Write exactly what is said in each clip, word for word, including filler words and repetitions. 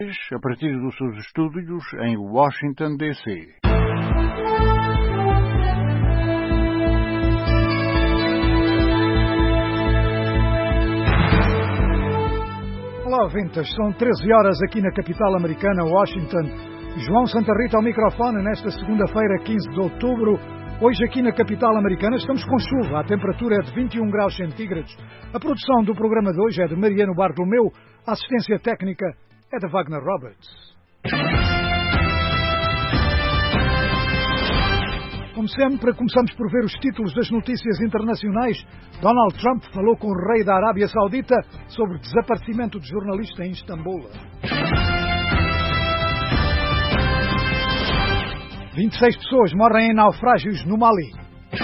a partir dos seus estúdios em Washington, D C Olá, ouvintes. São treze horas aqui na capital americana, Washington. João Santa Rita ao microfone nesta segunda-feira, quinze de outubro. Hoje aqui na capital americana estamos com chuva. A temperatura é de vinte e um graus centígrados. A produção do programa de hoje é de Mariano Bartolomeu. A assistência técnica é de Wagner Roberts. Como sempre, começamos por ver os títulos das notícias internacionais. Donald Trump falou com o rei da Arábia Saudita sobre o desaparecimento de jornalista em Istambul. vinte e seis pessoas morrem em naufrágios no Mali.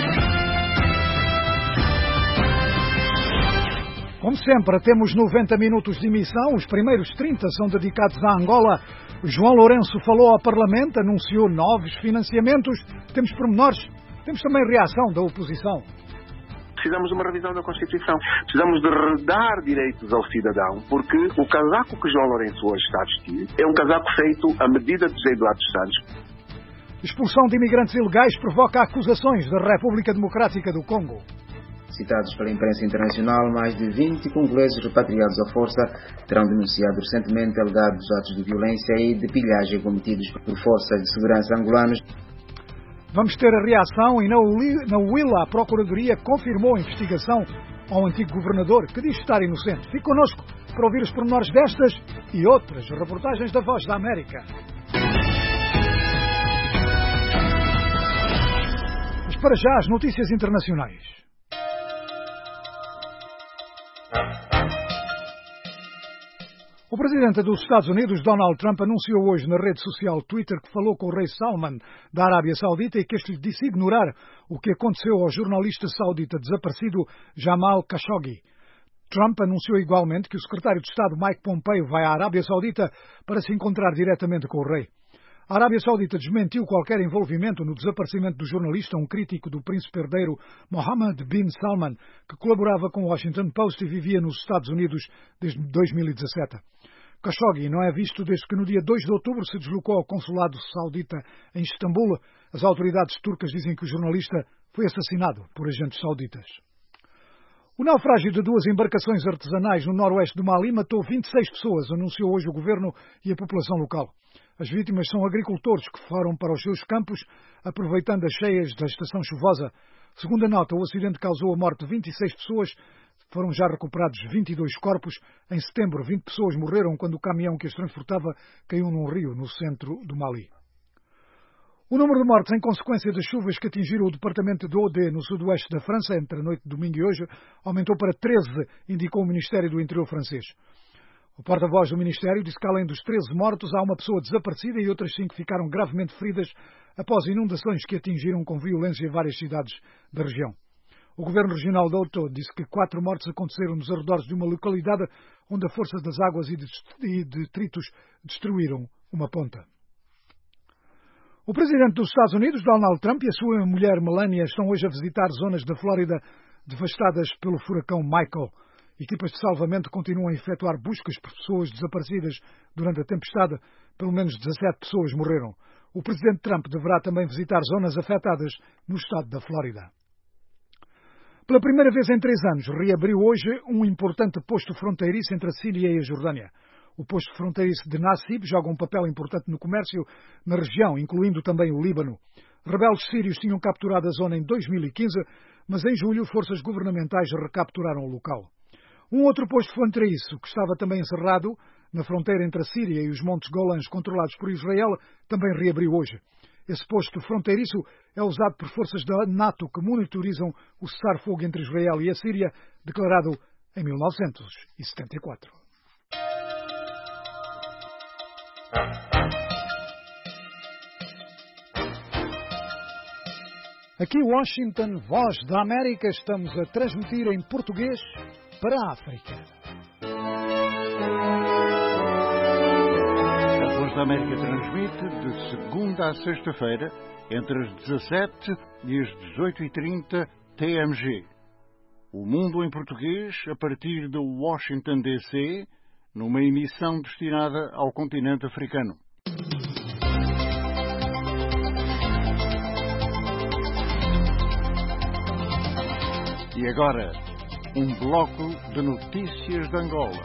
Como sempre, temos noventa minutos de emissão. Os primeiros trinta são dedicados à Angola. João Lourenço falou ao Parlamento, anunciou novos financiamentos. Temos pormenores, temos também reação da oposição. Precisamos de uma revisão da Constituição. Precisamos de redar direitos ao cidadão, porque o casaco que João Lourenço hoje está a vestir é um casaco feito à medida de José Eduardo dos Santos. Expulsão de imigrantes ilegais provoca acusações da República Democrática do Congo. Citados pela imprensa internacional, mais de vinte congoleses repatriados à força terão denunciado recentemente alegados atos de violência e de pilhagem cometidos por forças de segurança angolanos. Vamos ter a reação e na Huila a Procuradoria confirmou a investigação ao antigo governador, que diz estar inocente. Fique connosco para ouvir os pormenores destas e outras reportagens da Voz da América. Mas para já as notícias internacionais. O presidente dos Estados Unidos, Donald Trump, anunciou hoje na rede social Twitter que falou com o rei Salman da Arábia Saudita e que este lhe disse ignorar o que aconteceu ao jornalista saudita desaparecido Jamal Khashoggi. Trump anunciou igualmente que o secretário de Estado Mike Pompeo vai à Arábia Saudita para se encontrar diretamente com o rei. A Arábia Saudita desmentiu qualquer envolvimento no desaparecimento do jornalista, um crítico do príncipe herdeiro Mohammed bin Salman, que colaborava com o Washington Post e vivia nos Estados Unidos desde dois mil e dezassete. Khashoggi não é visto desde que no dia dois de outubro se deslocou ao consulado saudita em Istambul. As autoridades turcas dizem que o jornalista foi assassinado por agentes sauditas. O naufrágio de duas embarcações artesanais no noroeste do Mali matou vinte e seis pessoas, anunciou hoje o governo e a população local. As vítimas são agricultores que foram para os seus campos, aproveitando as cheias da estação chuvosa. Segundo a nota, o acidente causou a morte de vinte e seis pessoas. Foram já recuperados vinte e dois corpos. Em setembro, vinte pessoas morreram quando o caminhão que as transportava caiu num rio no centro do Mali. O número de mortes em consequência das chuvas que atingiram o departamento de Aude, no sudoeste da França, entre a noite de domingo e hoje, aumentou para treze, indicou o Ministério do Interior francês. O porta-voz do Ministério disse que, além dos treze mortos, há uma pessoa desaparecida e outras cinco ficaram gravemente feridas após inundações que atingiram com violência várias cidades da região. O Governo Regional de Aude disse que quatro mortes aconteceram nos arredores de uma localidade onde a força das águas e detritos destruíram uma ponta. O presidente dos Estados Unidos, Donald Trump, e a sua mulher Melania estão hoje a visitar zonas da Flórida devastadas pelo furacão Michael. Equipas de salvamento continuam a efetuar buscas por pessoas desaparecidas durante a tempestade. Pelo menos dezassete pessoas morreram. O presidente Trump deverá também visitar zonas afetadas no estado da Flórida. Pela primeira vez em três anos, reabriu hoje um importante posto fronteiriço entre a Síria e a Jordânia. O posto fronteiriço de Nassib joga um papel importante no comércio na região, incluindo também o Líbano. Rebeldes sírios tinham capturado a zona em dois mil e quinze, mas em julho forças governamentais recapturaram o local. Um outro posto fronteiriço, que estava também encerrado na fronteira entre a Síria e os Montes Golãs controlados por Israel, também reabriu hoje. Esse posto fronteiriço é usado por forças da NATO que monitorizam o cessar-fogo entre Israel e a Síria, declarado em mil novecentos e setenta e quatro. Aqui Washington, Voz da América, estamos a transmitir em português para a África. A Voz da América transmite de segunda a sexta-feira, entre as dezassete e as dezoito e trinta T M G. O Mundo em Português, a partir de Washington, D C, numa emissão destinada ao continente africano. E agora, um bloco de notícias de Angola.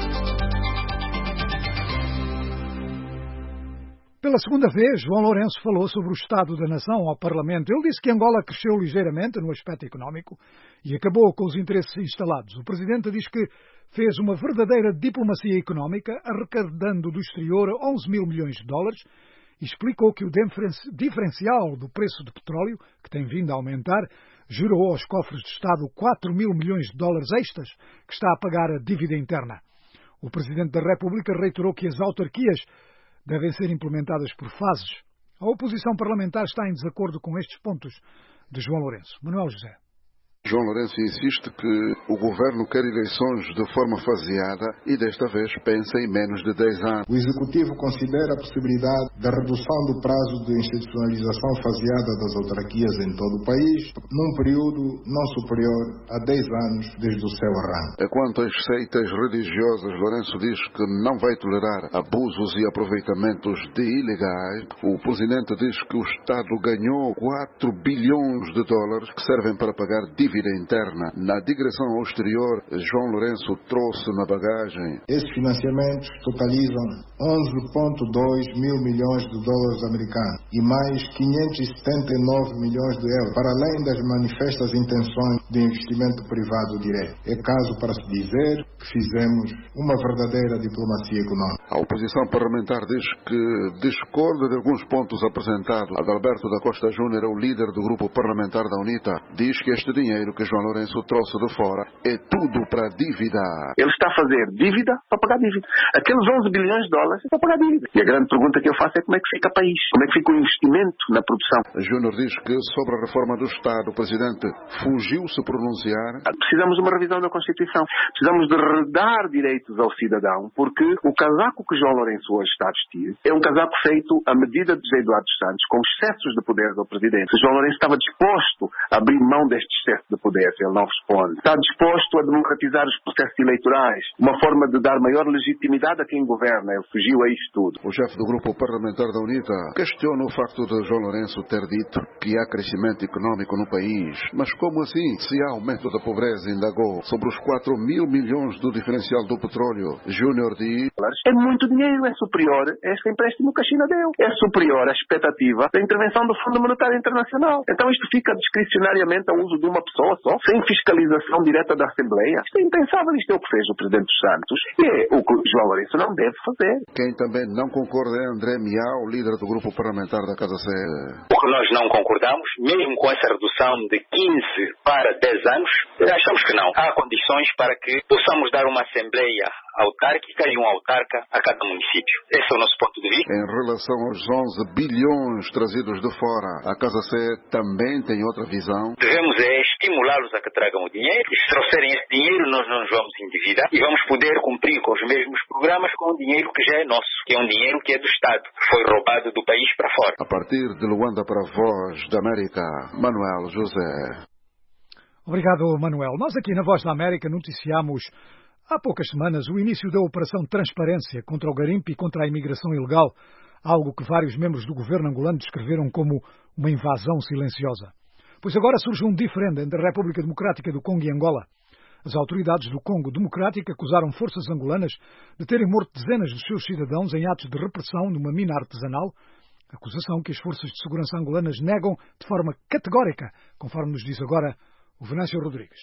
Pela segunda vez, João Lourenço falou sobre o estado da nação ao Parlamento. Ele disse que Angola cresceu ligeiramente no aspecto económico e acabou com os interesses instalados. O Presidente diz que fez uma verdadeira diplomacia económica, arrecadando do exterior onze mil milhões de dólares, e explicou que o diferencial do preço do petróleo, que tem vindo a aumentar, gerou aos cofres de Estado quatro mil milhões de dólares extras que está a pagar a dívida interna. O Presidente da República reiterou que as autarquias devem ser implementadas por fases. A oposição parlamentar está em desacordo com estes pontos de João Lourenço. Manuel José. João Lourenço insiste que o governo quer eleições de forma faseada e desta vez pensa em menos de dez anos. O Executivo considera a possibilidade da redução do prazo de institucionalização faseada das autarquias em todo o país num período não superior a dez anos desde o seu arranque. Quanto às seitas religiosas, Lourenço diz que não vai tolerar abusos e aproveitamentos de ilegais. O Presidente diz que o Estado ganhou quatro bilhões de dólares que servem para pagar dívidas interna. Na digressão ao exterior, João Lourenço trouxe na bagagem. Esses financiamentos totalizam onze vírgula dois mil milhões de dólares americanos e mais quinhentos e setenta e nove milhões de euros, para além das manifestas intenções de investimento privado direto. É caso para se dizer que fizemos uma verdadeira diplomacia econômica. A oposição parlamentar diz que discorda de alguns pontos apresentados. Adalberto da Costa Júnior é o líder do grupo parlamentar da UNITA. Diz que este dinheiro que João Lourenço trouxe de fora é tudo para dívida. Ele está a fazer dívida para pagar dívida. Aqueles onze bilhões de dólares é para pagar dívida. E a grande pergunta que eu faço é como é que fica o país? Como é que fica o investimento na produção? Júnior diz que sobre a reforma do Estado, o Presidente fugiu-se pronunciar. Precisamos de uma revisão da Constituição. Precisamos de redar direitos ao cidadão, porque o casaco que João Lourenço hoje está a vestir é um casaco feito à medida de José Eduardo dos Santos, com excessos de poder do Presidente. João Lourenço estava disposto a abrir mão deste excesso de poder, ele não responde. Está disposto a democratizar os processos eleitorais, uma forma de dar maior legitimidade a quem governa. Ele fugiu a isto tudo. O chefe do grupo parlamentar da UNITA questiona o facto de João Lourenço ter dito que há crescimento económico no país. Mas como assim? Se há aumento da pobreza, indagou sobre os quatro mil milhões do diferencial do petróleo. Júnior diz... É muito dinheiro, é superior a este empréstimo que a China deu. É superior à expectativa da intervenção do Fundo Monetário Internacional. Então isto fica discricionariamente ao uso de uma pessoa só, sem fiscalização direta da Assembleia. Isto é impensável, isto é o que fez o Presidente dos Santos e é o que João Lourenço não deve fazer. Quem também não concorda é André Miau, líder do grupo parlamentar da Casa C. O que nós não concordamos, mesmo com essa redução de quinze para dez anos, achamos que não. Há condições para que possamos dar uma Assembleia autárquica e um autarca a cada município. Esse é o nosso ponto de vista. Em relação aos onze bilhões trazidos de fora, a Casa C também tem outra visão. Devemos é estimulá-los a que tragam o dinheiro, e se trouxerem esse dinheiro nós não nos vamos endividar e vamos poder cumprir com os mesmos programas com o dinheiro que já é nosso, que é um dinheiro que é do Estado, que foi roubado do país para fora. A partir de Luanda para a Voz da América, Manuel José. Obrigado, Manuel. Nós aqui na Voz da América noticiamos há poucas semanas o início da Operação Transparência contra o garimpo e contra a imigração ilegal, algo que vários membros do governo angolano descreveram como uma invasão silenciosa. Pois agora surge um diferendo entre a República Democrática do Congo e Angola. As autoridades do Congo Democrático acusaram forças angolanas de terem morto dezenas dos seus cidadãos em atos de repressão numa mina artesanal, acusação que as forças de segurança angolanas negam de forma categórica, conforme nos diz agora o Venâncio Rodrigues.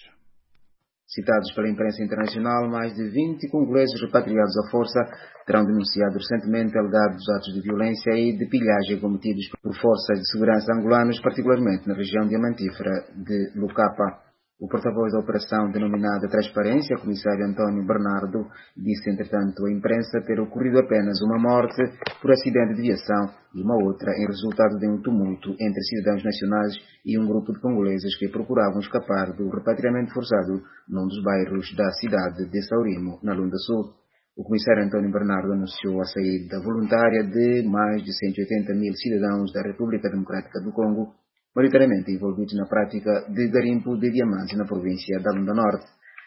Citados pela imprensa internacional, mais de vinte congoleses repatriados à força terão denunciado recentemente alegados atos de violência e de pilhagem cometidos por forças de segurança angolanas, particularmente na região diamantífera de Lucapa. O porta-voz da operação denominada Transparência, comissário António Bernardo, disse entretanto à imprensa ter ocorrido apenas uma morte por acidente de viação e uma outra em resultado de um tumulto entre cidadãos nacionais e um grupo de congoleses que procuravam escapar do repatriamento forçado num dos bairros da cidade de Saurimo, na Lunda Sul. O comissário António Bernardo anunciou a saída voluntária de mais de cento e oitenta mil cidadãos da República Democrática do Congo, maioritariamente envolvidos na prática de garimpo de diamantes na província da Lunda Norte.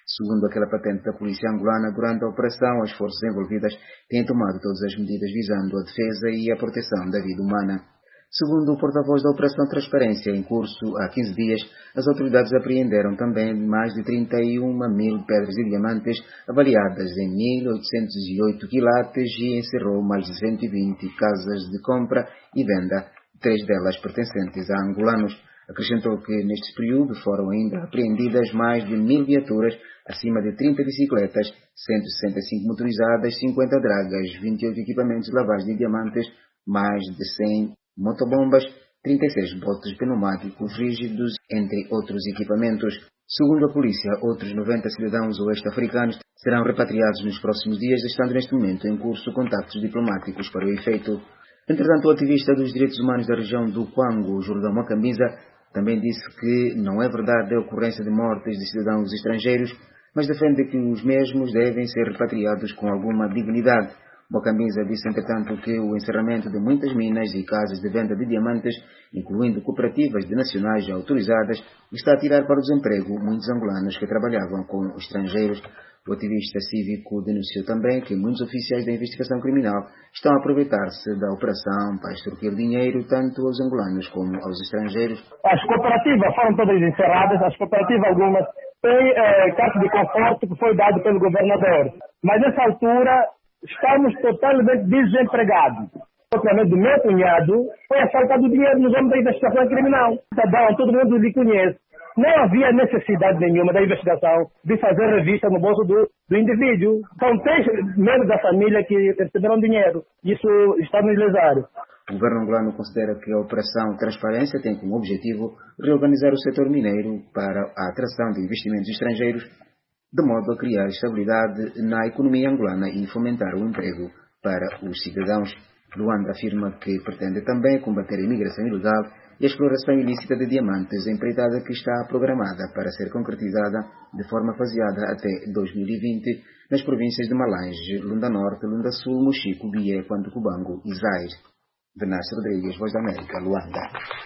Segundo aquela patente da polícia angolana, durante a operação, as forças envolvidas têm tomado todas as medidas visando a defesa e a proteção da vida humana. Segundo o porta-voz da Operação Transparência, em curso há quinze dias, as autoridades apreenderam também mais de trinta e uma mil pedras de diamantes avaliadas em mil oitocentos e oito quilates e encerrou mais de cento e vinte casas de compra e venda, três delas pertencentes a angolanos. Acrescentou que neste período foram ainda apreendidas mais de mil viaturas, acima de trinta bicicletas, cento e sessenta e cinco motorizadas, cinquenta dragas, vinte e oito equipamentos de lavagem de diamantes, mais de cem motobombas, trinta e seis botes pneumáticos rígidos, entre outros equipamentos. Segundo a polícia, outros noventa cidadãos oeste-africanos serão repatriados nos próximos dias, estando neste momento em curso contactos diplomáticos para o efeito. Entretanto, o ativista dos direitos humanos da região do Kwango, Jordão Macambiza, também disse que não é verdade a ocorrência de mortes de cidadãos estrangeiros, mas defende que os mesmos devem ser repatriados com alguma dignidade. Macambiza disse, entretanto, que o encerramento de muitas minas e casas de venda de diamantes, incluindo cooperativas de nacionais autorizadas, está a tirar para o desemprego muitos angolanos que trabalhavam com estrangeiros. O ativista cívico denunciou também que muitos oficiais da investigação criminal estão a aproveitar-se da operação para extorquir dinheiro tanto aos angolanos como aos estrangeiros. As cooperativas foram todas encerradas, as cooperativas algumas têm eh, carta de conforto que foi dado pelo governador. Mas nessa altura estamos totalmente desempregados. Propriamente do meu cunhado foi assaltado dinheiro nos homens da investigação criminal. Cidadão, todo mundo lhe conhece. Não havia necessidade nenhuma da investigação de fazer revista no bolso do, do indivíduo. São três membros da família que receberam dinheiro. Isso está no lesário. O governo angolano considera que a Operação Transparência tem como objetivo reorganizar o setor mineiro para a atração de investimentos estrangeiros, de modo a criar estabilidade na economia angolana e fomentar o emprego para os cidadãos. Luanda afirma que pretende também combater a imigração ilegal e a exploração ilícita de diamantes, empreitada que está programada para ser concretizada de forma faseada até dois mil e vinte nas províncias de Malange, Lunda Norte, Lunda Sul, Mochico, Bié, Cubango e Zaire. Venâncio Rodrigues, Voz da América, Luanda.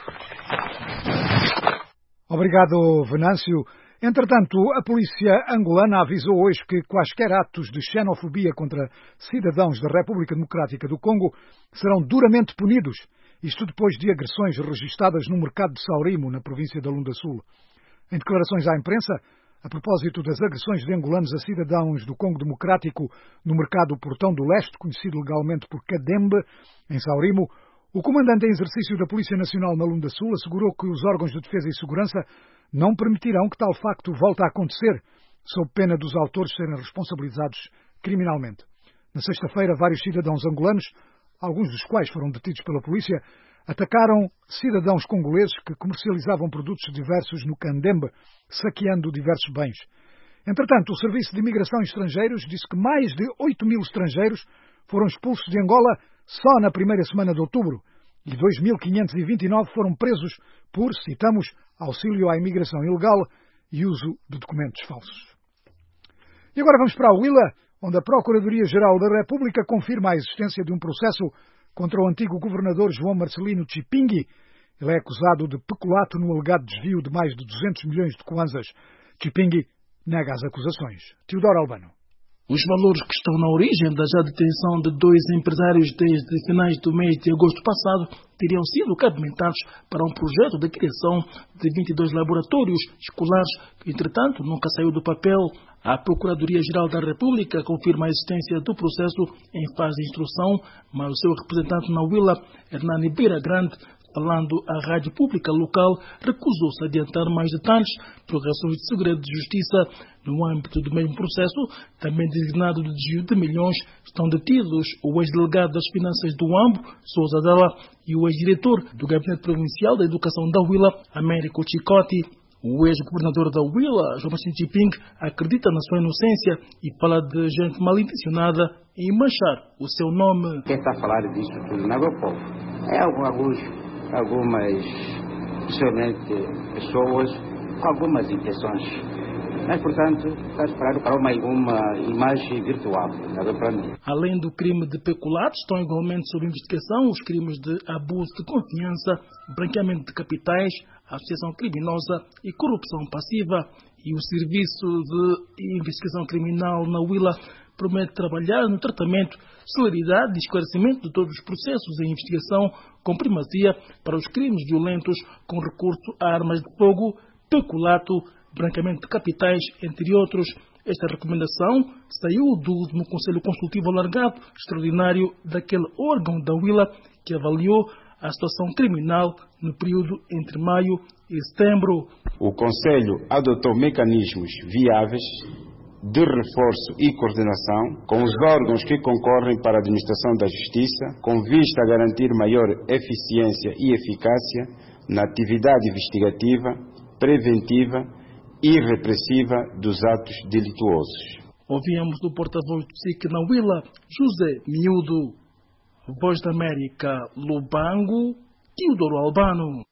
Obrigado, Venâncio. Entretanto, a polícia angolana avisou hoje que quaisquer atos de xenofobia contra cidadãos da República Democrática do Congo serão duramente punidos, isto depois de agressões registadas no mercado de Saurimo, na província da Lunda Sul. Em declarações à imprensa, a propósito das agressões de angolanos a cidadãos do Congo Democrático no mercado Portão do Leste, conhecido legalmente por Cadembe, em Saurimo, o comandante em exercício da Polícia Nacional na Lunda Sul assegurou que os órgãos de defesa e segurança não permitirão que tal facto volte a acontecer, sob pena dos autores serem responsabilizados criminalmente. Na sexta-feira, vários cidadãos angolanos, alguns dos quais foram detidos pela polícia, atacaram cidadãos congoleses que comercializavam produtos diversos no Candembe, saqueando diversos bens. Entretanto, o Serviço de Imigração e Estrangeiros disse que mais de oito mil estrangeiros foram expulsos de Angola só na primeira semana de outubro e dois mil quinhentos e vinte e nove foram presos por, citamos, auxílio à imigração ilegal e uso de documentos falsos. E agora vamos para a Huila, onde a Procuradoria-Geral da República confirma a existência de um processo contra o antigo governador João Marcelino Chipingui. Ele é acusado de peculato no alegado desvio de mais de duzentos milhões de kwanzas. Chipingui nega as acusações. Teodoro Albano. Os valores que estão na origem da já detenção de dois empresários desde finais do mês de agosto passado teriam sido cabimentados para um projeto de criação de vinte e dois laboratórios escolares que, entretanto, nunca saiu do papel. A Procuradoria-Geral da República confirma a existência do processo em fase de instrução, mas o seu representante na Huila, Hernani Beira Grande, falando à rádio pública local, recusou-se a adiantar mais detalhes por razões de segredo de justiça. No âmbito do mesmo processo, também designado de desvio de milhões, estão detidos o ex-delegado das Finanças do Ambo, Sousa Dalla, e o ex-diretor do Gabinete Provincial da Educação da Huila, Américo Chicote. O ex-governador da Huila, João Marcelino Chipingui, acredita na sua inocência e fala de gente mal intencionada em manchar o seu nome. Quem está a falar disso tudo não é o povo. É alguns, algumas, possivelmente, pessoas com algumas intenções. Mas, portanto, está esperado para uma, uma imagem virtual, não é para mim. Além do crime de peculato, estão igualmente sob investigação os crimes de abuso de confiança, branqueamento de capitais, associação criminosa e corrupção passiva. E o Serviço de Investigação Criminal na Huila promete trabalhar no tratamento, celeridade e esclarecimento de todos os processos de investigação com primazia para os crimes violentos com recurso a armas de fogo, peculato, branqueamento de capitais, entre outros. Esta recomendação saiu do último Conselho Consultivo Alargado Extraordinário daquele órgão da Huila que avaliou a situação criminal no período entre maio e setembro. O Conselho adotou mecanismos viáveis de reforço e coordenação com os órgãos que concorrem para a administração da justiça, com vista a garantir maior eficiência e eficácia na atividade investigativa, preventiva e repressiva dos atos delituosos. Ouvimos do porta-voz do S I C na Huila, José Miúdo. Voz da América, Lubango, Teodoro Albano.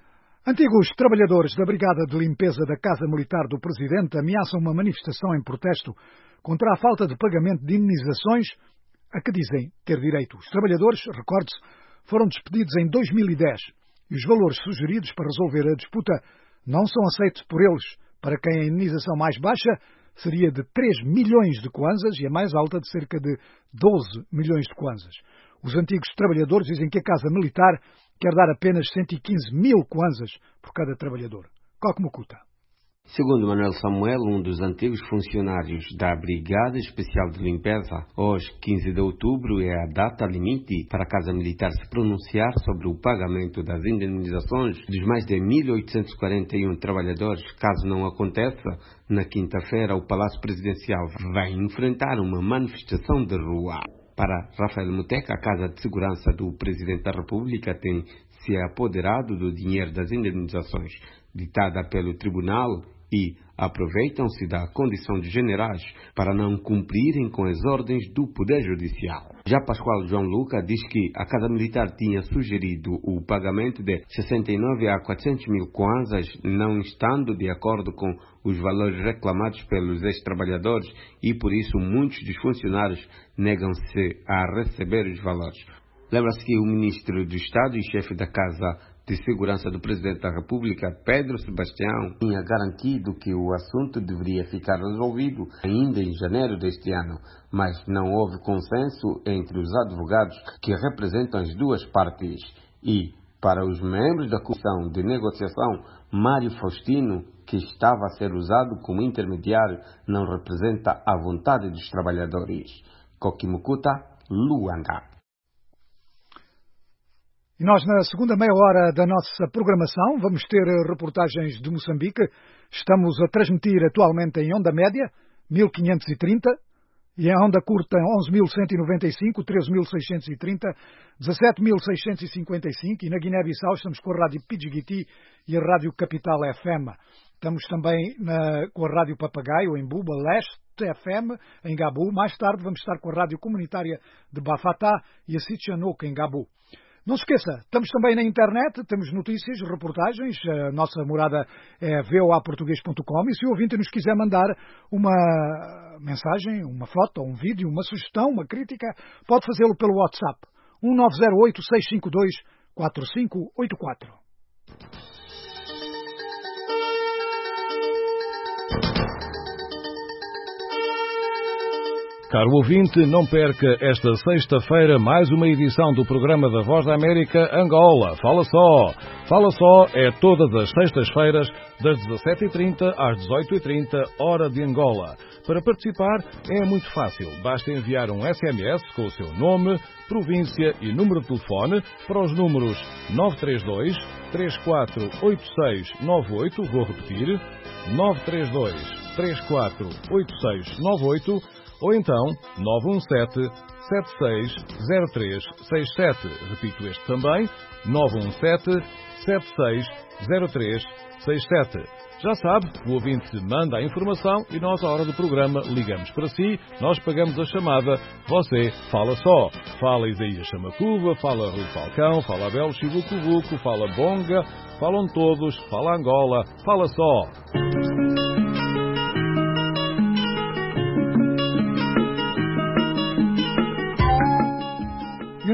Antigos trabalhadores da Brigada de Limpeza da Casa Militar do Presidente ameaçam uma manifestação em protesto contra a falta de pagamento de indenizações a que dizem ter direito. Os trabalhadores, recorde-se, foram despedidos em dois mil e dez e os valores sugeridos para resolver a disputa não são aceitos por eles, para quem a indenização mais baixa seria de três milhões de kwanzas e a mais alta de cerca de doze milhões de kwanzas. Os antigos trabalhadores dizem que a Casa Militar quer dar apenas cento e quinze mil kwanzas por cada trabalhador. Coque Mukuta. Segundo Manuel Samuel, um dos antigos funcionários da Brigada Especial de Limpeza, hoje, quinze de outubro, é a data limite para a Casa Militar se pronunciar sobre o pagamento das indenizações dos mais de mil oitocentos e quarenta e um trabalhadores. Caso não aconteça, na quinta-feira, o Palácio Presidencial vai enfrentar uma manifestação de rua. Para Rafael Muteca, a Casa de Segurança do Presidente da República tem se apoderado do dinheiro das indenizações ditada pelo Tribunal e aproveitam-se da condição de generais para não cumprirem com as ordens do Poder Judicial. Já Pascoal João Luca diz que a Casa Militar tinha sugerido o pagamento de sessenta e nove a quatrocentos mil kwanzas, não estando de acordo com os valores reclamados pelos ex-trabalhadores e, por isso, muitos dos funcionários negam-se a receber os valores. Lembra-se que o Ministro do Estado e chefe da Casa de Segurança do Presidente da República, Pedro Sebastião, tinha garantido que o assunto deveria ficar resolvido ainda em janeiro deste ano, mas não houve consenso entre os advogados que representam as duas partes. E, para os membros da Comissão de Negociação, Mário Faustino, que estava a ser usado como intermediário, não representa a vontade dos trabalhadores. Coque Mukuta, Luanga. E nós, na segunda meia hora da nossa programação, vamos ter reportagens de Moçambique. Estamos a transmitir atualmente em onda média, mil quinhentos e trinta, e em onda curta, onze mil cento e noventa e cinco, treze mil seiscentos e trinta, dezassete mil seiscentos e cinquenta e cinco, e na Guiné-Bissau estamos com a Rádio Pidjigiti e a Rádio Capital F M. Estamos também na, com a Rádio Papagaio, em Buba, Leste F M, em Gabu. Mais tarde vamos estar com a Rádio Comunitária de Bafatá e a Sitchanouk, em Gabu. Não se esqueça, estamos também na internet, temos notícias, reportagens, a nossa morada é v o a português ponto com e se o ouvinte nos quiser mandar uma mensagem, uma foto, um vídeo, uma sugestão, uma crítica, pode fazê-lo pelo WhatsApp um nove zero oito, seis cinco dois, quatro cinco oito quatro. Caro ouvinte, não perca esta sexta-feira mais uma edição do programa da Voz da América Angola. Fala Só! Fala Só é todas as sextas-feiras, das dezassete e trinta às dezoito e trinta, hora de Angola. Para participar é muito fácil. Basta enviar um S M S com o seu nome, província e número de telefone para os números nove três dois, três quatro oito seis nove oito, vou repetir, nove três dois, três quatro oito seis nove oito, ou então nove um sete, sete seis zero três seis sete. Repito este também, nove um sete, sete seis zero três seis sete. Já sabe, o ouvinte manda a informação e nós, à hora do programa, ligamos para si, nós pagamos a chamada, você fala só. Fala Isaías Chamacuva, fala Rui Falcão, fala Abel Chivucuvuco, fala Bonga, falam todos, fala Angola, fala só. E o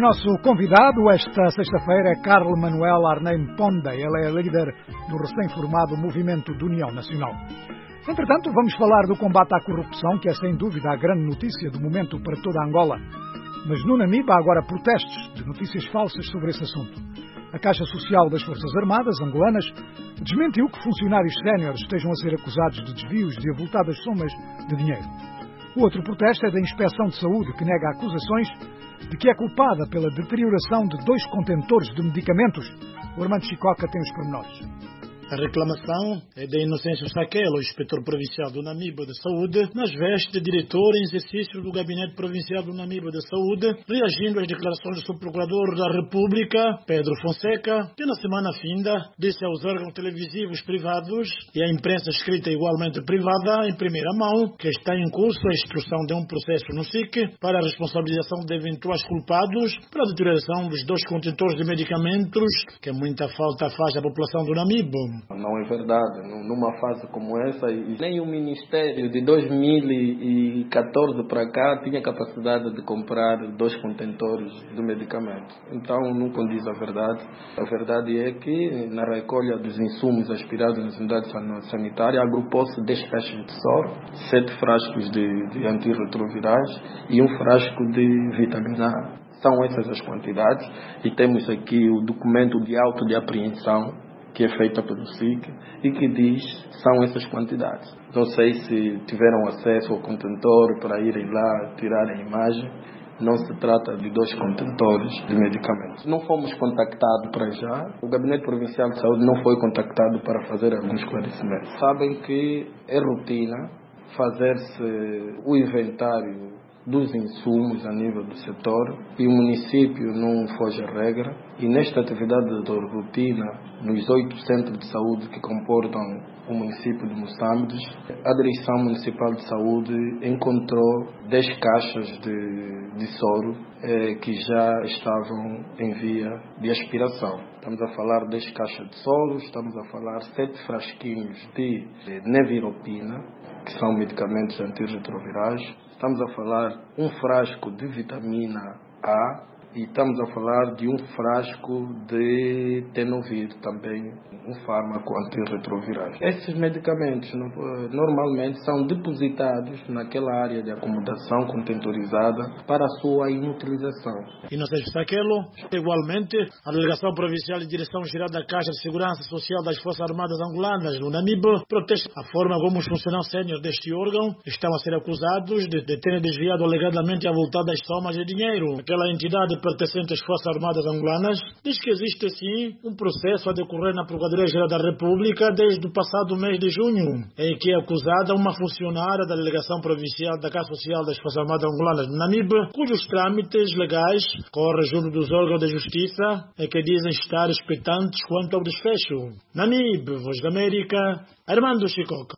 nosso convidado esta sexta-feira é Carlos Manuel Arnem Ponda. Ele é líder do recém-formado Movimento de União Nacional. Entretanto, vamos falar do combate à corrupção, que é sem dúvida a grande notícia do momento para toda a Angola. Mas no Namibe há agora protestos de notícias falsas sobre esse assunto. A Caixa Social das Forças Armadas angolanas desmentiu que funcionários séniores estejam a ser acusados de desvios de avultadas somas de dinheiro. O outro protesto é da Inspeção de Saúde, que nega acusações de que é culpada pela deterioração de dois contentores de medicamentos. O Armando Chicoca tem os pormenores. A reclamação é de Inocêncio Saquelo, inspetor provincial do Namibe de Saúde, nas vestes de diretor em exercício do Gabinete Provincial do Namibe de Saúde, reagindo às declarações do subprocurador da República, Pedro Fonseca, que na semana finda disse aos órgãos televisivos privados e à imprensa escrita igualmente privada, em primeira mão, que está em curso a instrução de um processo no S I C para a responsabilização de eventuais culpados pela deterioração dos dois contentores de medicamentos, que muita falta faz à população do Namibe. Não é verdade. Numa fase como essa, nem o Ministério de dois mil e catorze para cá tinha capacidade de comprar dois contentores de medicamentos. Então não condiz a verdade. A verdade é que na recolha dos insumos aspirados nas unidades sanitárias agrupou-se dez caixas de soro, sete frascos de, de antirretrovirais e um frasco de vitamina A. São essas as quantidades e temos aqui o documento de auto de apreensão que é feita pelo S I C e que diz são essas quantidades. Não sei se tiveram acesso ao contentor para irem lá tirar a imagem. Não se trata de dois contentores de medicamentos. Não fomos contactados para já. O Gabinete Provincial de Saúde não foi contactado para fazer alguns esclarecimentos. Sabem que é rotina fazer-se o inventário dos insumos a nível do setor e o município não foge à regra. E nesta atividade de rotina, nos oito centros de saúde que comportam o município de Moçambique, a Direção Municipal de Saúde encontrou dez caixas de, de soro eh, que já estavam em via de aspiração. Estamos a falar dez caixas de soro, estamos a falar sete frasquinhos de, de neviropina, que são medicamentos antirretrovirais. Estamos a falar um frasco de vitamina A e estamos a falar de um frasco de Tenovir, também um fármaco antirretroviral. Esses medicamentos normalmente são depositados naquela área de acomodação contentorizada para a sua inutilização. Inocêncio Saquelo, igualmente, a Delegação Provincial e Direção-Geral da Caixa de Segurança Social das Forças Armadas Angolanas, no Namibe, protesta a forma como os funcionários séniores deste órgão estão a ser acusados de, de terem desviado alegadamente avultadas somas de dinheiro. Aquela entidade pertencente às Forças Armadas Angolanas diz que existe sim um processo a decorrer na Procuradoria-Geral da República desde o passado mês de junho, em que é acusada uma funcionária da Delegação Provincial da Caixa Social das Forças Armadas Angolanas no Namibe, cujos trâmites legais correm junto dos órgãos de justiça e que dizem estar expectantes quanto ao desfecho. Namibe, Voz da América, Armando Chicoca.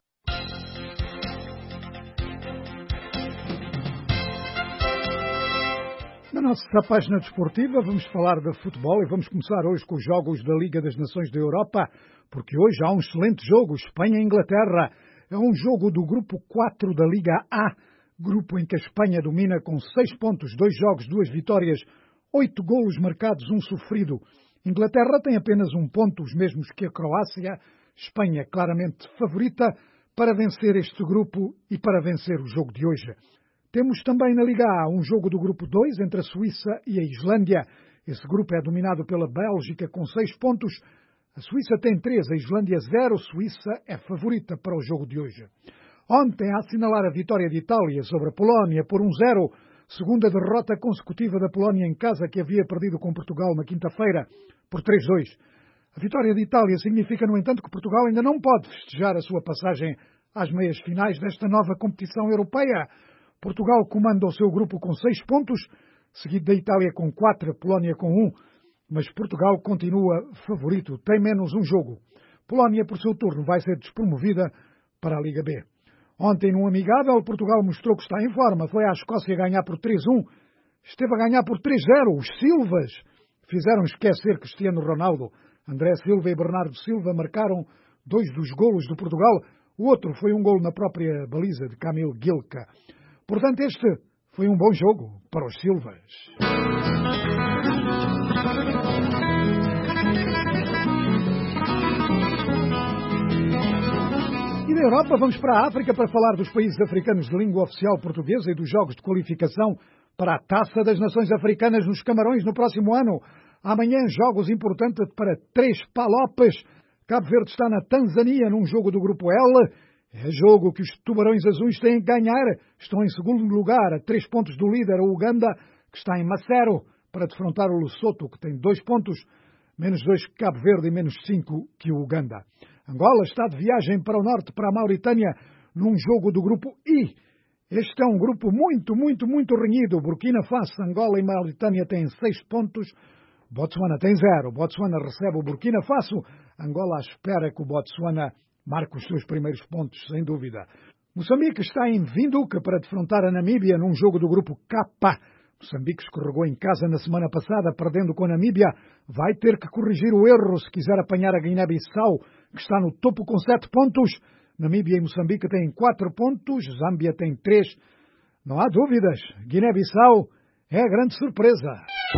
Na nossa página desportiva vamos falar de futebol e vamos começar hoje com os jogos da Liga das Nações da Europa, porque hoje há um excelente jogo, Espanha-Inglaterra. É um jogo do grupo quatro da Liga A, grupo em que a Espanha domina com seis pontos, dois jogos, duas vitórias, oito golos marcados, um sofrido. Inglaterra tem apenas um ponto, os mesmos que a Croácia. Espanha claramente favorita para vencer este grupo e para vencer o jogo de hoje. Temos também na Liga A um jogo do grupo dois entre a Suíça e a Islândia. Esse grupo é dominado pela Bélgica com seis pontos. A Suíça tem três, a Islândia zero. A Suíça é favorita para o jogo de hoje. Ontem, a assinalar a vitória de Itália sobre a Polónia por um zero, segunda derrota consecutiva da Polónia em casa, que havia perdido com Portugal na quinta-feira por três a dois. A vitória de Itália significa, no entanto, que Portugal ainda não pode festejar a sua passagem às meias finais desta nova competição europeia. Portugal comanda o seu grupo com seis pontos, seguido da Itália com quatro, a Polónia com um, mas Portugal continua favorito, tem menos um jogo. Polónia, por seu turno, vai ser despromovida para a Liga B. Ontem, num amigável, Portugal mostrou que está em forma, foi à Escócia ganhar por três a um, esteve a ganhar por três a zero. Os Silvas fizeram esquecer Cristiano Ronaldo. André Silva e Bernardo Silva marcaram dois dos golos do Portugal, o outro foi um golo na própria baliza de Camilo Guilca. Portanto, este foi um bom jogo para os Silvas. Europa, vamos para a África para falar dos países africanos de língua oficial portuguesa e dos jogos de qualificação para a Taça das Nações Africanas nos Camarões no próximo ano. Amanhã, jogos importantes para três palopes. Cabo Verde está na Tanzânia num jogo do Grupo L. É jogo que os Tubarões Azuis têm que ganhar. Estão em segundo lugar, a três pontos do líder, o Uganda, que está em Macero, para defrontar o Lesotho, que tem dois pontos, menos dois que Cabo Verde e menos cinco que o Uganda. Angola está de viagem para o norte, para a Mauritânia, num jogo do Grupo I. Este é um grupo muito, muito, muito renhido. Burkina Faso, Angola e Mauritânia têm seis pontos. Botsuana tem zero. Botsuana recebe o Burkina Faso. Angola espera que o Botsuana marque os seus primeiros pontos, sem dúvida. Moçambique está em Vinduca para defrontar a Namíbia num jogo do Grupo K. Moçambique escorregou em casa na semana passada, perdendo com a Namíbia. Vai ter que corrigir o erro se quiser apanhar a Guiné-Bissau, que está no topo com sete pontos. Namíbia e Moçambique têm quatro pontos, Zâmbia tem três. Não há dúvidas, Guiné-Bissau é a grande surpresa.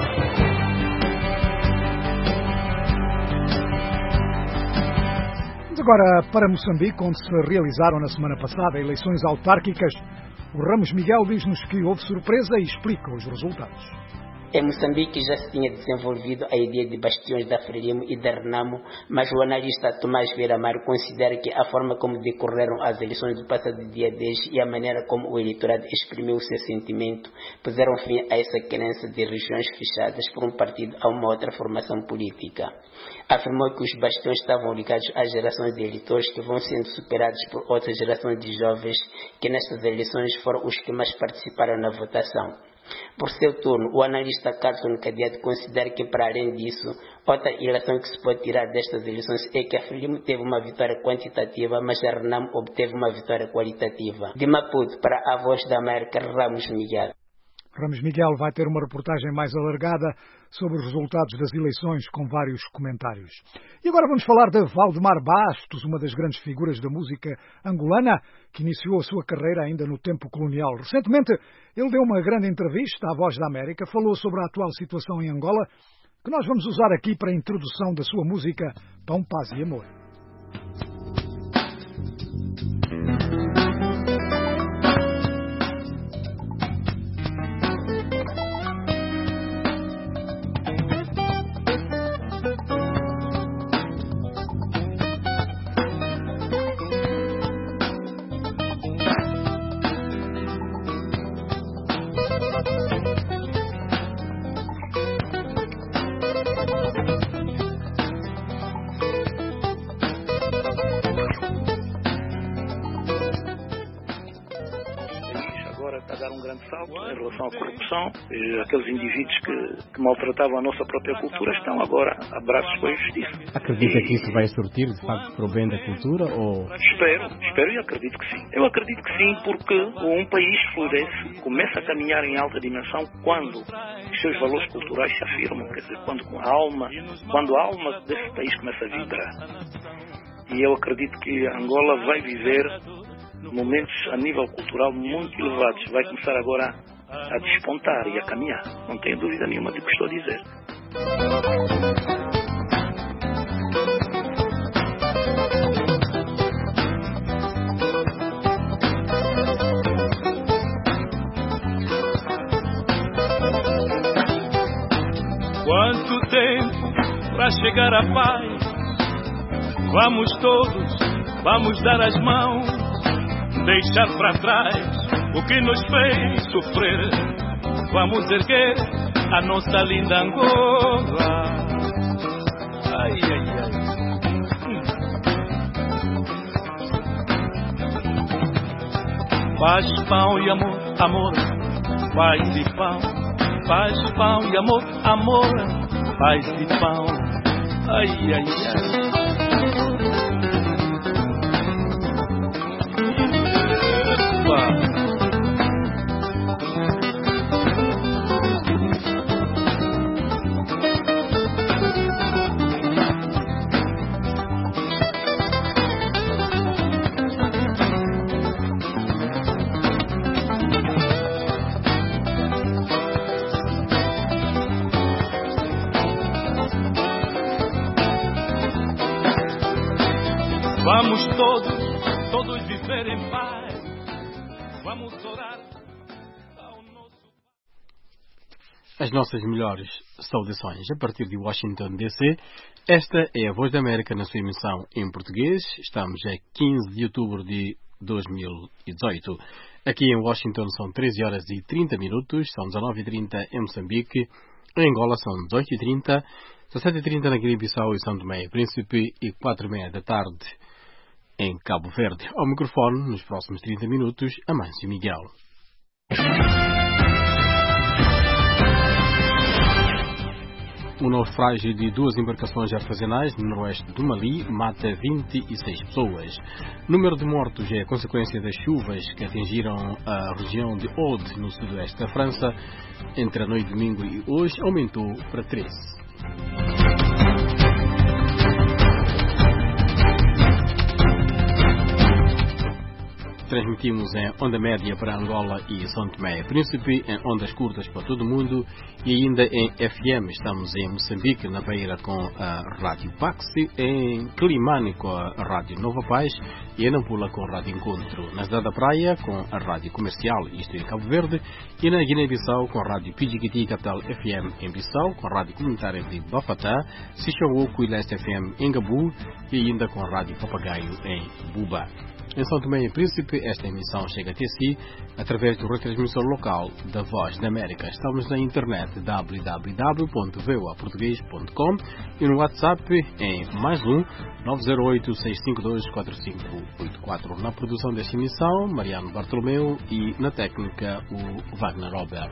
Vamos agora para Moçambique, onde se realizaram na semana passada eleições autárquicas. O Ramos Miguel diz-nos que houve surpresa e explica os resultados. Em Moçambique já se tinha desenvolvido a ideia de bastiões da Frelimo e da Renamo, mas o analista Tomás Vieira Amaro considera que a forma como decorreram as eleições do passado dia dez e a maneira como o eleitorado exprimiu o seu sentimento puseram fim a essa crença de regiões fechadas por um partido a uma outra formação política. Afirmou que os bastiões estavam ligados às gerações de eleitores que vão sendo superados por outras gerações de jovens que nestas eleições foram os que mais participaram na votação. Por seu turno, o analista Carlton Cadeado considera que, para além disso, outra ilação que se pode tirar destas eleições é que a Frelimo teve uma vitória quantitativa, mas a Renamo obteve uma vitória qualitativa. De Maputo, para a Voz da América, Ramos Miguel. Ramos Miguel vai ter uma reportagem mais alargada sobre os resultados das eleições, com vários comentários. E agora vamos falar de Valdemar Bastos, uma das grandes figuras da música angolana, que iniciou a sua carreira ainda no tempo colonial. Recentemente, ele deu uma grande entrevista à Voz da América, falou sobre a atual situação em Angola, que nós vamos usar aqui para a introdução da sua música Pão, Paz e Amor. Aqueles indivíduos que, que maltratavam a nossa própria cultura estão agora a braços com a justiça. Acredita e, que isso vai surtir, de facto, para o bem da cultura? Ou... Espero, espero e acredito que sim. Eu acredito que sim, porque um país floresce, começa a caminhar em alta dimensão quando os seus valores culturais se afirmam, quer dizer, quando a alma, quando a alma desse país começa a vibrar. E eu acredito que Angola vai viver momentos a nível cultural muito elevados. Vai começar agora a a despontar e a caminhar. Não tenho dúvida nenhuma do que estou a dizer. Quanto tempo para chegar à paz? Vamos todos, vamos dar as mãos, deixar para trás o que nos fez sofrer. Vamos erguer a nossa linda Angola. Ai, ai, ai. Paz, pão e amor, amor, paz e pão. Paz, pão e amor, amor, paz e pão. Ai, ai, ai. Vamos todos, todos viver em paz. Vamos orar ao nosso... As nossas melhores saudações a partir de Washington, D C. Esta é a Voz da América na sua emissão em português. Estamos a quinze de outubro de dois mil e dezoito. Aqui em Washington são treze horas e trinta minutos, são dezanove e trinta em Moçambique, em Angola são dezoito e trinta, dezassete e trinta na Guiné-Bissau e São Tomé e Príncipe e quatro e meia da tarde em Cabo Verde. Ao microfone, nos próximos trinta minutos, Amâncio Miguel. O naufrágio de duas embarcações artesanais no noroeste do Mali mata vinte e seis pessoas. O número de mortos é a consequência das chuvas que atingiram a região de Aude, no sudoeste da França, entre a noite de domingo e hoje, aumentou para treze. Transmitimos em onda média para Angola e São Tomé e Príncipe, em ondas curtas para todo o mundo e ainda em F M. Estamos em Moçambique, na Beira, com a Rádio Paxi, em Climane com a Rádio Nova Paz e em Nampula com a Rádio Encontro. Na cidade da Praia, com a Rádio Comercial, isto em Cabo Verde, e na Guiné-Bissau com a Rádio Pidjikiti Capital F M em Bissau, com a Rádio Comunitária de Bafatá, Sixawoku e Leste F M em Gabu e ainda com a Rádio Papagaio em Buba. Em São Tomé e Príncipe, esta emissão chega até si através do retransmissor local da Voz da América. Estamos na internet w w w ponto v o a português ponto com e no WhatsApp em mais um nove zero oito, seis cinco dois, quatro cinco oito quatro. Na produção desta emissão, Mariano Bartolomeu e na técnica, o Wagner Robert.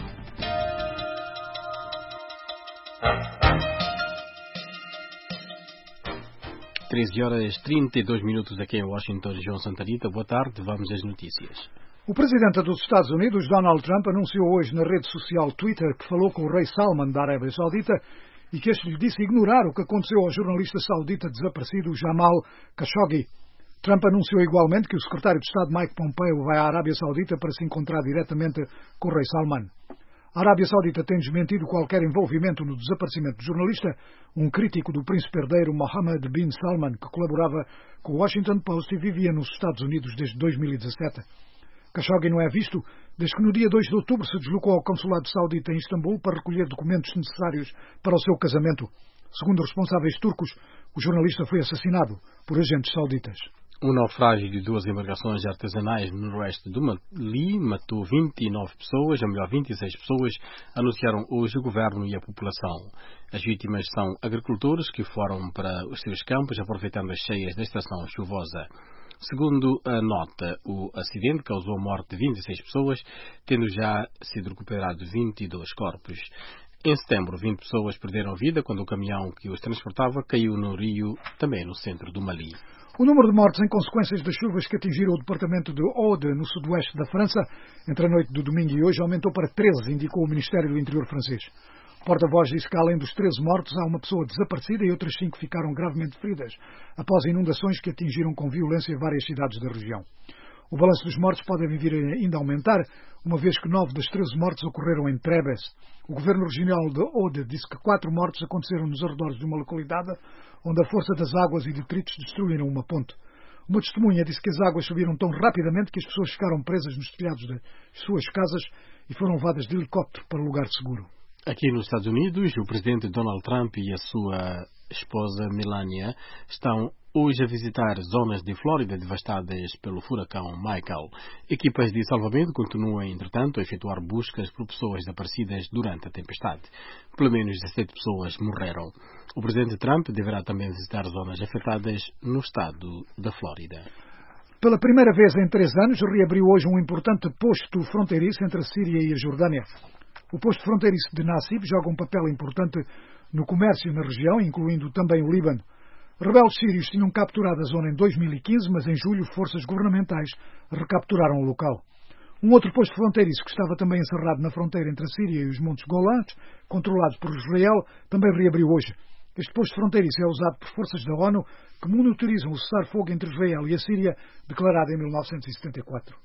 treze horas e trinta e dois minutos aqui em Washington, João Santarita. Boa tarde, vamos às notícias. O presidente dos Estados Unidos, Donald Trump, anunciou hoje na rede social Twitter que falou com o rei Salman da Arábia Saudita e que este lhe disse ignorar o que aconteceu ao jornalista saudita desaparecido Jamal Khashoggi. Trump anunciou igualmente que o secretário de Estado Mike Pompeo vai à Arábia Saudita para se encontrar diretamente com o rei Salman. A Arábia Saudita tem desmentido qualquer envolvimento no desaparecimento do jornalista, um crítico do príncipe herdeiro Mohammed bin Salman, que colaborava com o Washington Post e vivia nos Estados Unidos desde dois mil e dezassete. Khashoggi não é visto desde que no dia dois de outubro se deslocou ao consulado saudita em Istambul para recolher documentos necessários para o seu casamento. Segundo responsáveis turcos, o jornalista foi assassinado por agentes sauditas. O naufrágio de duas embarcações artesanais no noroeste do Mali matou vinte e nove pessoas, ou melhor, vinte e seis pessoas, anunciaram hoje o governo e a população. As vítimas são agricultores que foram para os seus campos aproveitando as cheias da estação chuvosa. Segundo a nota, o acidente causou a morte de vinte e seis pessoas, tendo já sido recuperado vinte e dois corpos. Em setembro, vinte pessoas perderam a vida quando o caminhão que os transportava caiu no rio, também no centro do Mali. O número de mortes em consequências das chuvas que atingiram o departamento de Aude, no sudoeste da França, entre a noite do domingo e hoje, aumentou para treze, indicou o Ministério do Interior francês. O porta-voz disse que, além dos treze mortos, há uma pessoa desaparecida e outras cinco ficaram gravemente feridas, após inundações que atingiram com violência várias cidades da região. O balanço dos mortos pode vir ainda a aumentar, uma vez que nove das treze mortes ocorreram em Trebes. O governo regional de Aude disse que quatro mortes aconteceram nos arredores de uma localidade onde a força das águas e detritos destruíram uma ponte. Uma testemunha disse que as águas subiram tão rapidamente que as pessoas ficaram presas nos telhados das suas casas e foram levadas de helicóptero para um lugar seguro. Aqui nos Estados Unidos, o presidente Donald Trump e a sua esposa Melania estão hoje a visitar zonas de Flórida devastadas pelo furacão Michael. Equipas de salvamento continuam, entretanto, a efetuar buscas por pessoas desaparecidas durante a tempestade. Pelo menos dezessete pessoas morreram. O presidente Trump deverá também visitar zonas afetadas no estado da Flórida. Pela primeira vez em três anos, reabriu hoje um importante posto fronteiriço entre a Síria e a Jordânia. O posto fronteiriço de Nassib joga um papel importante no comércio na região, incluindo também o Líbano. Rebeldes sírios tinham capturado a zona em dois mil e quinze, mas em julho forças governamentais recapturaram o local. Um outro posto fronteiriço que estava também encerrado na fronteira entre a Síria e os Montes Golãs, controlados por Israel, também reabriu hoje. Este posto fronteiriço é usado por forças da ONU que monitorizam o cessar-fogo entre Israel e a Síria, declarado em mil novecentos e setenta e quatro.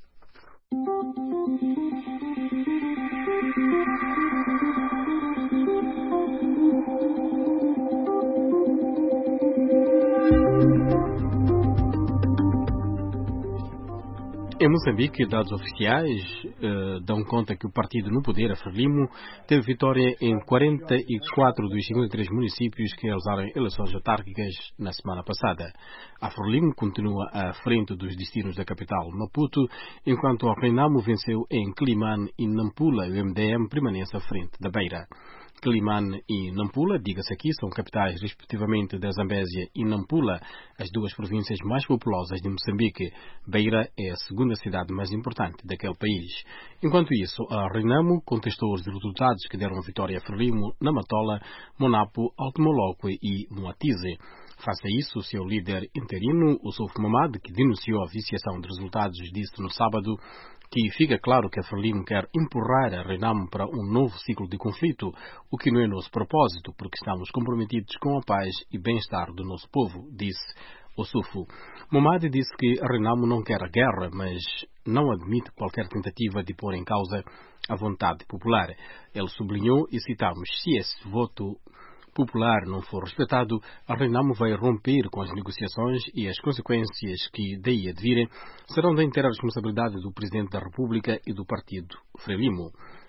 Em Moçambique, dados oficiais uh, dão conta que o partido no poder, a Frelimo, teve vitória em quarenta e quatro dos cinquenta e três municípios que realizaram eleições autárquicas na semana passada. A Frelimo continua à frente dos destinos da capital, Maputo, enquanto a Renamo venceu em Quelimane e Nampula e o M D M permanece à frente da Beira. Quelimane e Nampula, diga-se aqui, são capitais respectivamente da Zambésia e Nampula, as duas províncias mais populosas de Moçambique. Beira é a segunda cidade mais importante daquele país. Enquanto isso, a Renamo contestou os resultados que deram vitória a Frelimo na Matola, Monapo, Alto Moloque e Moatize. Face a isso, o seu líder interino, o Souf Mamad, que denunciou a viciação de resultados, disse no sábado que fica claro que a Frelimo quer empurrar a Renamo para um novo ciclo de conflito, o que não é nosso propósito, porque estamos comprometidos com a paz e bem-estar do nosso povo, disse o Sufo. Mamad disse que a Renamo não quer a guerra, mas não admite qualquer tentativa de pôr em causa a vontade popular. Ele sublinhou, e citamos, se esse voto popular não for respeitado, a Renamo vai romper com as negociações e as consequências que daí advirem serão da inteira responsabilidade do Presidente da República e do partido Frelimo.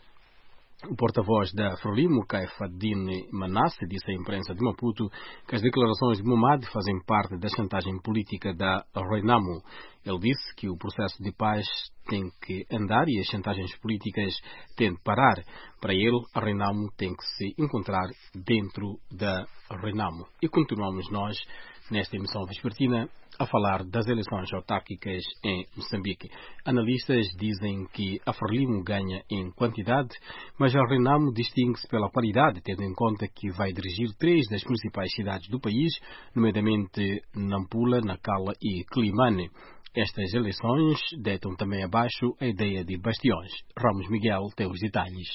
O porta-voz da Frelimo, Kaifaddine Manasse, disse à imprensa de Maputo que as declarações de Mamad fazem parte da chantagem política da Renamo. Ele disse que o processo de paz tem que andar e as chantagens políticas têm de parar. Para ele, a Renamo tem que se encontrar dentro da Renamo. E continuamos nós, nesta emissão vespertina, a falar das eleições autárquicas em Moçambique. Analistas dizem que a Frelimo ganha em quantidade, mas a Renamo distingue-se pela qualidade, tendo em conta que vai dirigir três das principais cidades do país, nomeadamente Nampula, Nacala e Quelimane. Estas eleições deitam também abaixo a ideia de bastiões. Ramos Miguel tem os detalhes.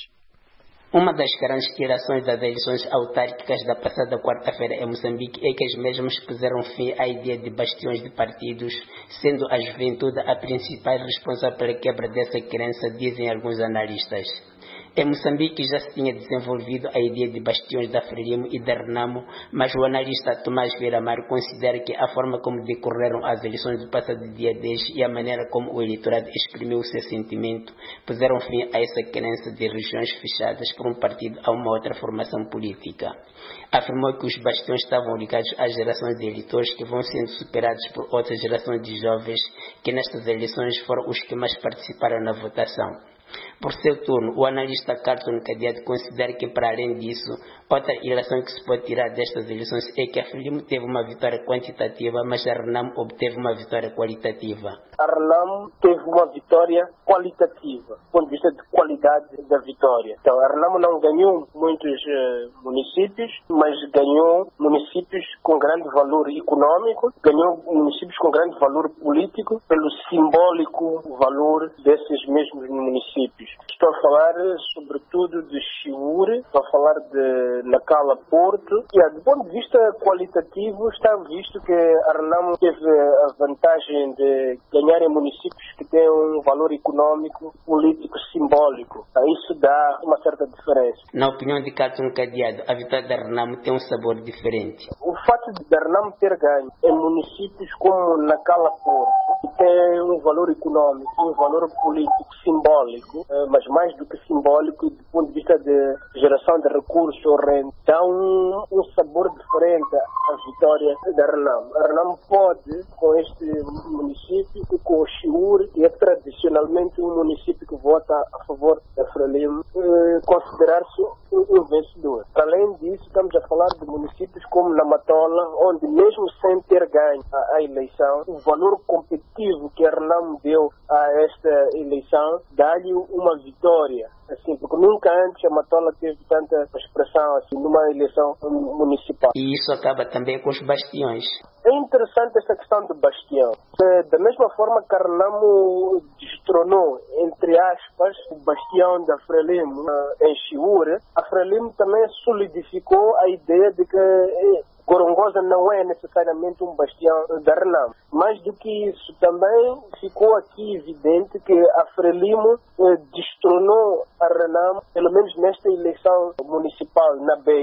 Uma das grandes tirações das eleições autárquicas da passada quarta-feira em Moçambique é que as mesmas puseram fim à ideia de bastiões de partidos, sendo a juventude a principal responsável pela quebra dessa crença, dizem alguns analistas. Em Moçambique já se tinha desenvolvido a ideia de bastiões da Frelimo e da Renamo, mas o analista Tomás Vieira Amaro considera que a forma como decorreram as eleições do passado dia dez e a maneira como o eleitorado exprimiu o seu sentimento puseram fim a essa crença de regiões fechadas por um partido a uma outra formação política. Afirmou que os bastiões estavam ligados às gerações de eleitores que vão sendo superados por outras gerações de jovens que nestas eleições foram os que mais participaram na votação. Por seu turno, o analista Carlton Cadeado considera que, para além disso, outra ilação que se pode tirar destas eleições é que a Frelimo teve uma vitória quantitativa, mas a Renamo obteve uma vitória qualitativa. A Renamo teve uma vitória qualitativa, do ponto de vista de qualidade da vitória. Então, a Renamo não ganhou muitos uh, municípios, mas ganhou municípios com grande valor econômico, ganhou municípios com grande valor político, pelo simbólico valor desses mesmos municípios. Estou a falar sobretudo de Chiure, estou a falar de Nacala Porto. E, do ponto de vista qualitativo, está visto que a Renamo teve a vantagem de ganhar em municípios que têm um valor econômico, político, simbólico. Isso dá uma certa diferença. Na opinião de Carlton Cadeado, a vitória da Renamo tem um sabor diferente. O fato de a Renamo ter ganho em municípios como Nacala Porto, que tem um valor econômico, um valor político, simbólico, mas mais do que simbólico, do ponto de vista de geração de recursos ou renda, dá um, um sabor diferente à vitória da Renamo. A Renamo pode, com este município, e com o Chiure, que é tradicionalmente um município que vota a favor da Frelimo, eh, considerar-se um, um vencedor. Além disso, estamos a falar de municípios como na Matola, onde mesmo sem ter ganho a, a eleição, o valor competitivo que a Renamo deu a esta eleição dá-lhe uma vitória, assim, porque nunca antes a Matola teve tanta expressão assim numa eleição municipal. E isso acaba também com os bastiões. É interessante esta questão do bastião. Da mesma forma que a Renamo destronou, entre aspas, o bastião da Frelimo em Chiure, a Frelimo também solidificou a ideia de que Gorongosa não é necessariamente um bastião da Renamo. Mais do que isso, também ficou aqui evidente que a Frelimo eh, destronou a Renamo, pelo menos nesta eleição municipal na Beira,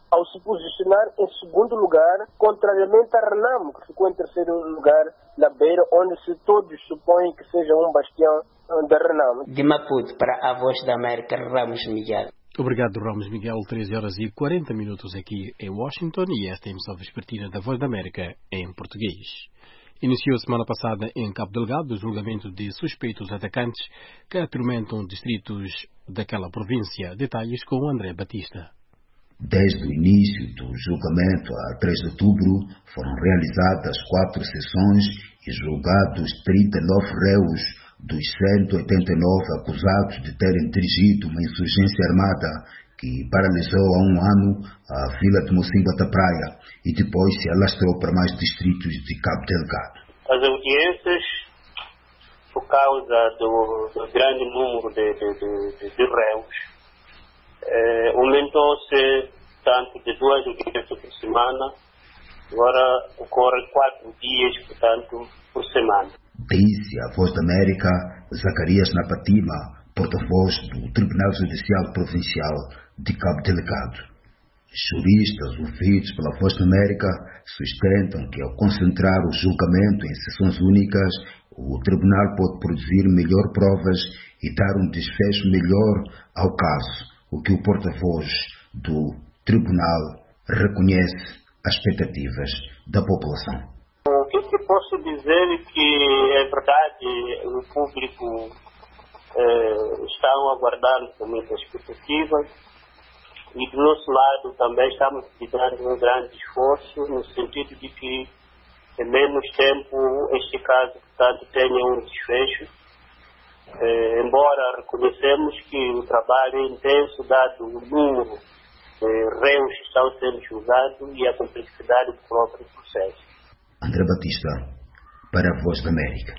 ao se posicionar em segundo lugar, contrariamente a Renamo, que ficou em terceiro lugar na Beira, onde se todos supõem que seja um bastião da Renamo. De Maputo para a Voz da América, Ramos Miguel. Obrigado, Ramos Miguel. treze horas e quarenta minutos aqui em Washington e esta é a emissão vespertina da Voz da América em português. Iniciou semana passada em Cabo Delgado o julgamento de suspeitos atacantes que atormentam distritos daquela província. Detalhes com André Batista. Desde o início do julgamento, a três de outubro, foram realizadas quatro sessões e julgados trinta e nove réus dos cento e oitenta e nove acusados de terem dirigido uma insurgência armada que paralisou há um ano a vila de Mocimboa da Praia e depois se alastrou para mais distritos de Cabo Delgado. As audiências, por causa do, do grande número de, de, de, de réus, eh, aumentou-se tanto de duas audiências por semana, agora ocorre quatro dias, portanto, por semana. Disse a Voz da América Zacarias Napatima, porta-voz do Tribunal Judicial Provincial de Cabo Delgado. Juristas ouvidos pela Voz da América sustentam que ao concentrar o julgamento em sessões únicas, o Tribunal pode produzir melhor provas e dar um desfecho melhor ao caso, o que o porta-voz do Tribunal reconhece as expectativas da população. O que eu posso dizer é que é verdade, o público eh, está aguardando com muita expectativa e do nosso lado também estamos fazendo um grande esforço no sentido de que em menos tempo este caso, portanto, tenha um desfecho. Eh, embora reconhecemos que o trabalho é intenso dado o número de réus que estão sendo julgados e a complexidade do próprio processo. André Batista, para a Voz da América.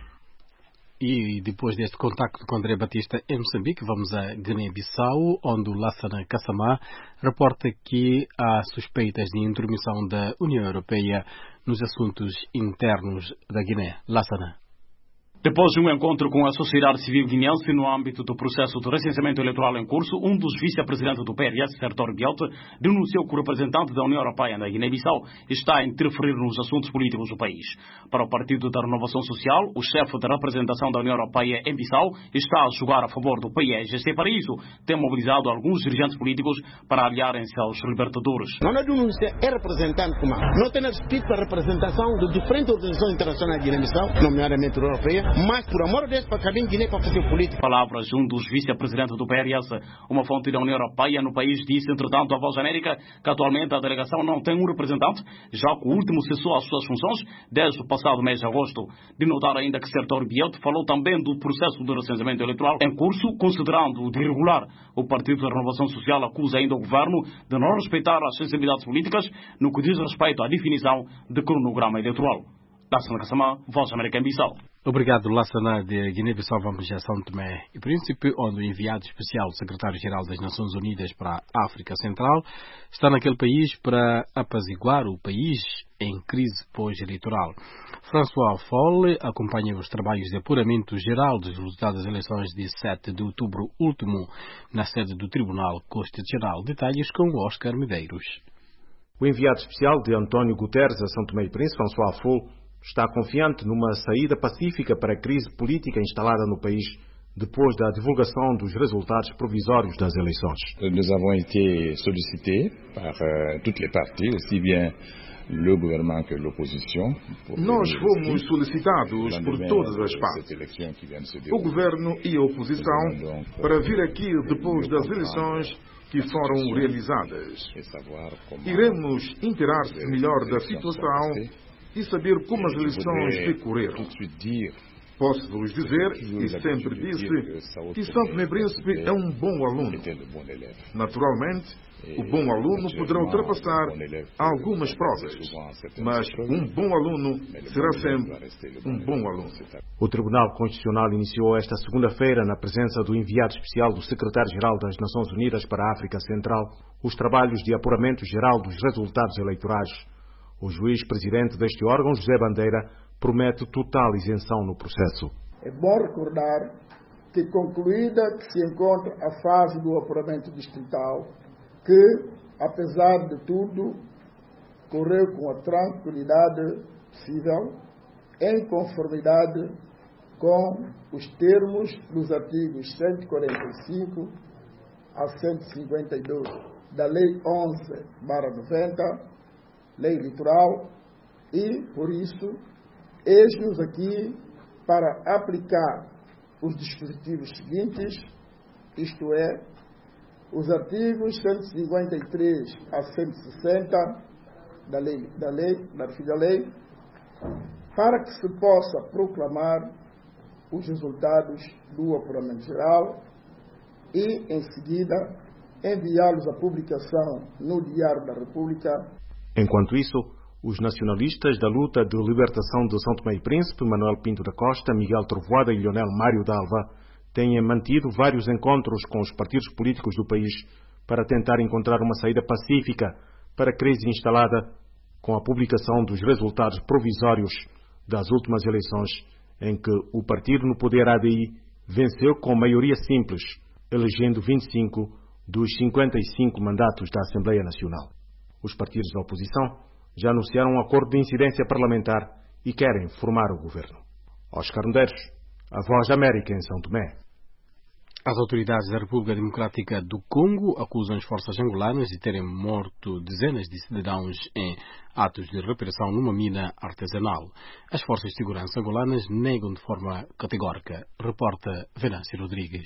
E depois deste contacto com André Batista em Moçambique, vamos a Guiné-Bissau, onde o Lassana Kassamá reporta que há suspeitas de intromissão da União Europeia nos assuntos internos da Guiné. Lassana. Depois de um encontro com a sociedade civil guineense no âmbito do processo de recenseamento eleitoral em curso, um dos vice-presidentes do P R S, Sertor Bielt, denunciou que o representante da União Europeia na Guiné-Bissau está a interferir nos assuntos políticos do país. Para o Partido da Renovação Social, o chefe da representação da União Europeia em Bissau está a jogar a favor do P I G C. Para isso, tem mobilizado alguns dirigentes políticos para aliarem-se aos libertadores. Não é denúncia, é representante como não tem respeito à representação de diferentes organizações internacionais da Guiné-Bissau, nomeadamente a Europeia, mas por amor de Deus para caber em Guiné para fazer política. Palavras de um dos vice-presidentes do P R S. Uma fonte da União Europeia no país disse, entretanto, à Voz da América que atualmente a delegação não tem um representante, já que o último cessou as suas funções desde o passado mês de agosto. De notar ainda que Sertor Bielt falou também do processo de recenseamento eleitoral em curso, considerando de irregular. O Partido da Renovação Social acusa ainda o governo de não respeitar as sensibilidades políticas no que diz respeito à definição de cronograma eleitoral. Lassana Kassamá, Voz da América em Bissau. Obrigado, Lassana de Guiné-Bissau. Vamos a São Tomé e Príncipe, onde o enviado especial do secretário-geral das Nações Unidas para a África Central está naquele país para apaziguar o país em crise pós-eleitoral. François Folle acompanha os trabalhos de apuramento geral dos resultados das eleições de sete de outubro último na sede do Tribunal Constitucional. Detalhes com Oscar Medeiros. O enviado especial de António Guterres a São Tomé e Príncipe, François Folle, está confiante numa saída pacífica para a crise política instalada no país depois da divulgação dos resultados provisórios das eleições. Nous avons été sollicités par euh, toutes les parties, aussi bien le gouvernement que l'opposition. Nós fomos solicitados por todas as partes, o governo e a oposição, para vir aqui depois das eleições que foram realizadas. Iremos inteirar-se melhor da situação e saber como as eleições decorreram. Posso-vos dizer, e sempre disse, que São Tomé e Príncipe é um bom aluno. Naturalmente, o bom aluno poderá ultrapassar algumas provas, mas um bom aluno será sempre um bom aluno. O Tribunal Constitucional iniciou esta segunda-feira, na presença do enviado especial do secretário-geral das Nações Unidas para a África Central, os trabalhos de apuramento geral dos resultados eleitorais. O juiz-presidente deste órgão, José Bandeira, promete total isenção no processo. É bom recordar que, concluída que se encontra a fase do apuramento distrital, que apesar de tudo, correu com a tranquilidade possível, em conformidade com os termos dos artigos cento e quarenta e cinco a cento e cinquenta e dois da Lei onze barra noventa, Lei Eleitoral, e, por isso, eis-nos aqui para aplicar os dispositivos seguintes, isto é, os artigos cento e cinquenta e três a cento e sessenta da lei, da lei, da referida lei, para que se possa proclamar os resultados do apuramento geral e, em seguida, enviá-los à publicação no Diário da República. Enquanto isso, os nacionalistas da luta de libertação de São Tomé e Príncipe, Manuel Pinto da Costa, Miguel Trovoada e Leonel Mário Dalva, têm mantido vários encontros com os partidos políticos do país para tentar encontrar uma saída pacífica para a crise instalada com a publicação dos resultados provisórios das últimas eleições, em que o partido no poder A D I venceu com maioria simples, elegendo vinte e cinco dos cinquenta e cinco mandatos da Assembleia Nacional. Os partidos da oposição já anunciaram um acordo de incidência parlamentar e querem formar o governo. Oscar Medeiros, a Voz da América em São Tomé. As autoridades da República Democrática do Congo acusam as forças angolanas de terem morto dezenas de cidadãos em atos de repressão numa mina artesanal. As forças de segurança angolanas negam de forma categórica. Reporta Venâncio Rodrigues.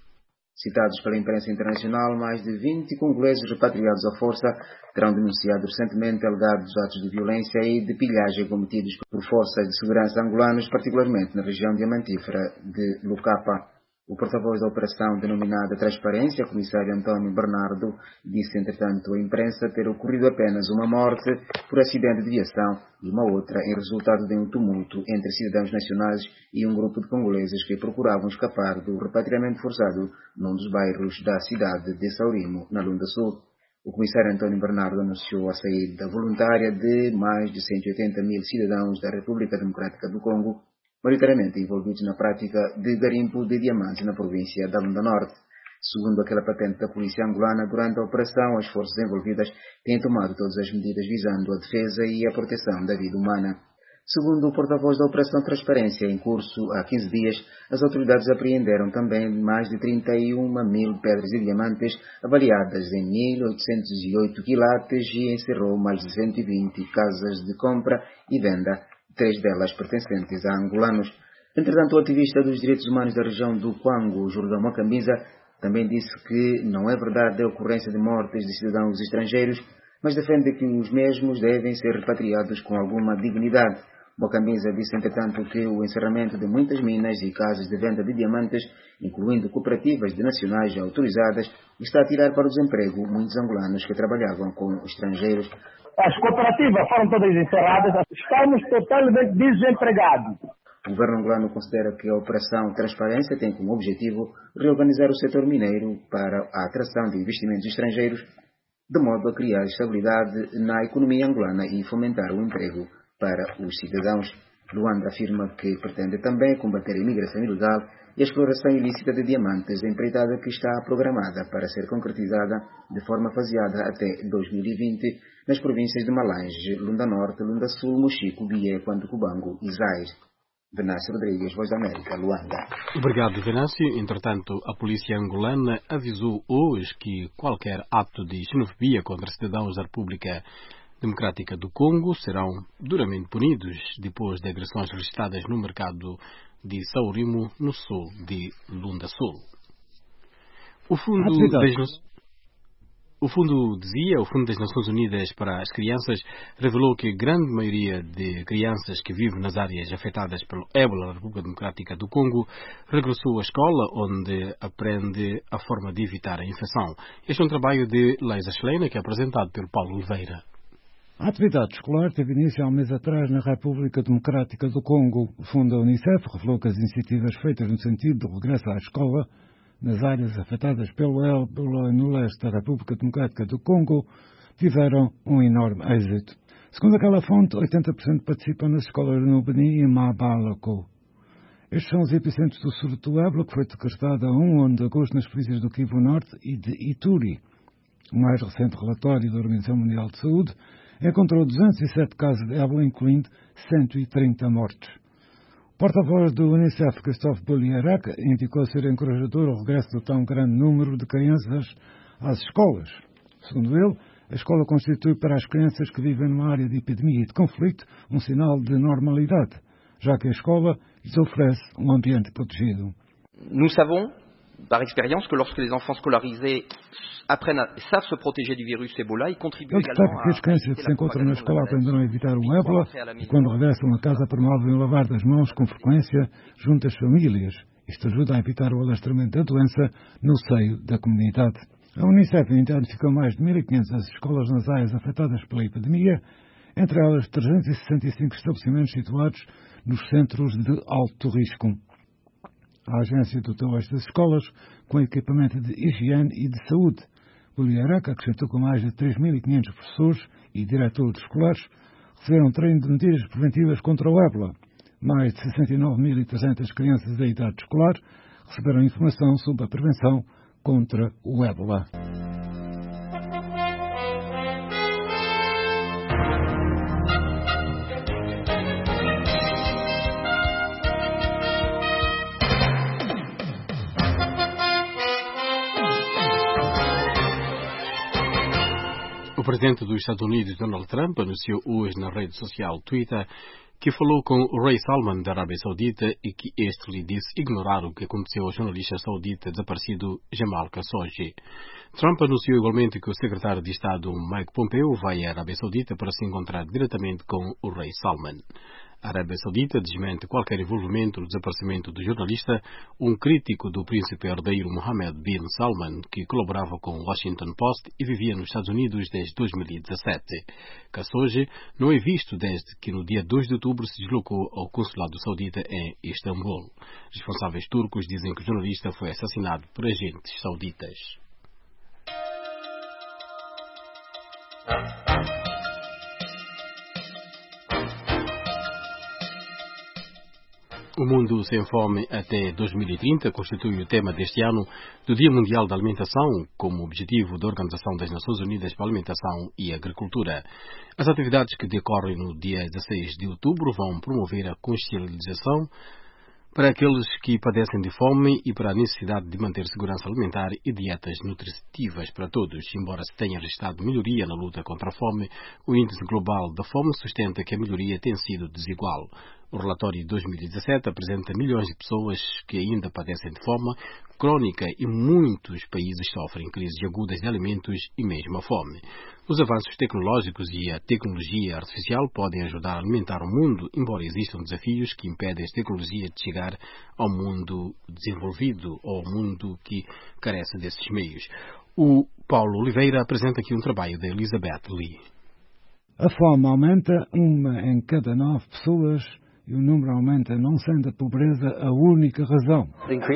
Citados pela imprensa internacional, mais de vinte congoleses repatriados à força terão denunciado recentemente alegados atos de violência e de pilhagem cometidos por forças de segurança angolanas, particularmente na região diamantífera de Lucapa. O porta-voz da operação denominada Transparência, comissário António Bernardo, disse entretanto à imprensa ter ocorrido apenas uma morte por acidente de viação e uma outra em resultado de um tumulto entre cidadãos nacionais e um grupo de congoleses que procuravam escapar do repatriamento forçado num dos bairros da cidade de Saurimo, na Lunda Sul. O comissário António Bernardo anunciou a saída voluntária de mais de cento e oitenta mil cidadãos da República Democrática do Congo, maioritariamente envolvidos na prática de garimpo de diamantes na província da Lunda Norte. Segundo aquela patente da polícia angolana, durante a operação, as forças envolvidas têm tomado todas as medidas visando a defesa e a proteção da vida humana. Segundo o porta-voz da Operação Transparência, em curso há quinze dias, as autoridades apreenderam também mais de trinta e uma mil pedras e diamantes avaliadas em mil oitocentos e oito quilates e encerrou mais de cento e vinte casas de compra e venda, três delas pertencentes a angolanos. Entretanto, o ativista dos direitos humanos da região do Kwango, Jordão Macambiza, também disse que não é verdade a ocorrência de mortes de cidadãos estrangeiros, mas defende que os mesmos devem ser repatriados com alguma dignidade. Macambiza disse, entretanto, que o encerramento de muitas minas e casas de venda de diamantes, incluindo cooperativas de nacionais autorizadas, está a tirar para o desemprego muitos angolanos que trabalhavam com estrangeiros. As cooperativas foram todas encerradas, estamos totalmente desempregados. O governo angolano considera que a Operação Transparência tem como objetivo reorganizar o setor mineiro para a atração de investimentos estrangeiros, de modo a criar estabilidade na economia angolana e fomentar o emprego para os cidadãos. Luanda afirma que pretende também combater a imigração ilegal e a exploração ilícita de diamantes, empreitada que está programada para ser concretizada de forma faseada até dois mil e vinte nas províncias de Malange, Lunda Norte, Lunda Sul, Mochico, Bié, Cubango e Zais. Venâncio Rodrigues, Voz da América, Luanda. Obrigado, Venâncio. Entretanto, a polícia angolana avisou hoje que qualquer ato de xenofobia contra cidadãos da República Democrática do Congo serão duramente punidos depois de agressões registradas no mercado de Saurimo, no sul de Lunda Sul. O Fundo das, o fundo dizia, o Fundo das Nações Unidas para as Crianças revelou que a grande maioria de crianças que vivem nas áreas afetadas pelo ébola na República Democrática do Congo regressou à escola, onde aprende a forma de evitar a infecção. Este é um trabalho de Leisa Schleiner, que é apresentado pelo Paulo Oliveira. A atividade escolar teve início há um mês atrás na República Democrática do Congo. O fundo da Unicef revelou que as iniciativas feitas no sentido do regresso à escola nas áreas afetadas pelo ébola no leste da República Democrática do Congo tiveram um enorme êxito. Segundo aquela fonte, oitenta por cento participam nas escolas no Beni e Mabalako. Estes são os epicentros do surto do ébola, que foi decretado a um de agosto nas províncias do Kivu Norte e de Ituri. O mais recente relatório da Organização Mundial de Saúde encontrou duzentos e sete casos de ébola, incluindo cento e trinta mortes. O porta-voz do Unicef, Christophe Boulierac, indicou ser encorajador o regresso do tão grande número de crianças às escolas. Segundo ele, a escola constitui para as crianças que vivem numa área de epidemia e de conflito um sinal de normalidade, já que a escola lhes oferece um ambiente protegido. Nous savons, par expérience, que lorsque les enfants scolarisés apprennent a, savent se protéger du virus Ebola, ils contribuent également que as crianças que se encontram na escola aprenderão a evitar o ébola e, quando regressam a casa, promovem o lavar das mãos com frequência junto às famílias. Isto ajuda a evitar o alastramento da doença no seio da comunidade. A Unicef identificou mais de mil e quinhentas escolas nas áreas afetadas pela epidemia, entre elas trezentos e sessenta e cinco estabelecimentos situados nos centros de alto risco. A agência dotou estas escolas com equipamento de higiene e de saúde. O Liaraca acrescentou que mais de três mil e quinhentos professores e diretores escolares receberam treino de medidas preventivas contra o ébola. Mais de sessenta e nove mil e trezentas crianças da idade escolar receberam informação sobre a prevenção contra o ébola. O presidente dos Estados Unidos, Donald Trump, anunciou hoje na rede social Twitter que falou com o rei Salman da Arábia Saudita e que este lhe disse ignorar o que aconteceu ao jornalista saudita desaparecido Jamal Khashoggi. Trump anunciou igualmente que o secretário de Estado Mike Pompeo vai à Arábia Saudita para se encontrar diretamente com o rei Salman. A Arábia Saudita desmente qualquer envolvimento no desaparecimento do jornalista, um crítico do príncipe herdeiro Mohammed bin Salman, que colaborava com o Washington Post e vivia nos Estados Unidos desde dois mil e dezassete. Khashoggi não é visto desde que no dia dois de outubro se deslocou ao consulado saudita em Istambul. Responsáveis turcos dizem que o jornalista foi assassinado por agentes sauditas. O mundo sem fome até dois mil e trinta constitui o tema deste ano do Dia Mundial da Alimentação, como objetivo da Organização das Nações Unidas para a Alimentação e Agricultura. As atividades que decorrem no dia dezasseis de outubro vão promover a consciencialização para aqueles que padecem de fome e para a necessidade de manter segurança alimentar e dietas nutritivas para todos. Embora se tenha registrado melhoria na luta contra a fome, o Índice Global da Fome sustenta que a melhoria tem sido desigual. O relatório de dois mil e dezassete apresenta milhões de pessoas que ainda padecem de fome crônica e muitos países sofrem crises agudas de alimentos e mesmo a fome. Os avanços tecnológicos e a tecnologia artificial podem ajudar a alimentar o mundo, embora existam desafios que impedem a tecnologia de chegar ao mundo desenvolvido ou ao mundo que carece desses meios. O Paulo Oliveira apresenta aqui um trabalho da Elizabeth Lee. A fome aumenta, uma em cada nove pessoas, e o número aumenta, não sendo a pobreza a única razão.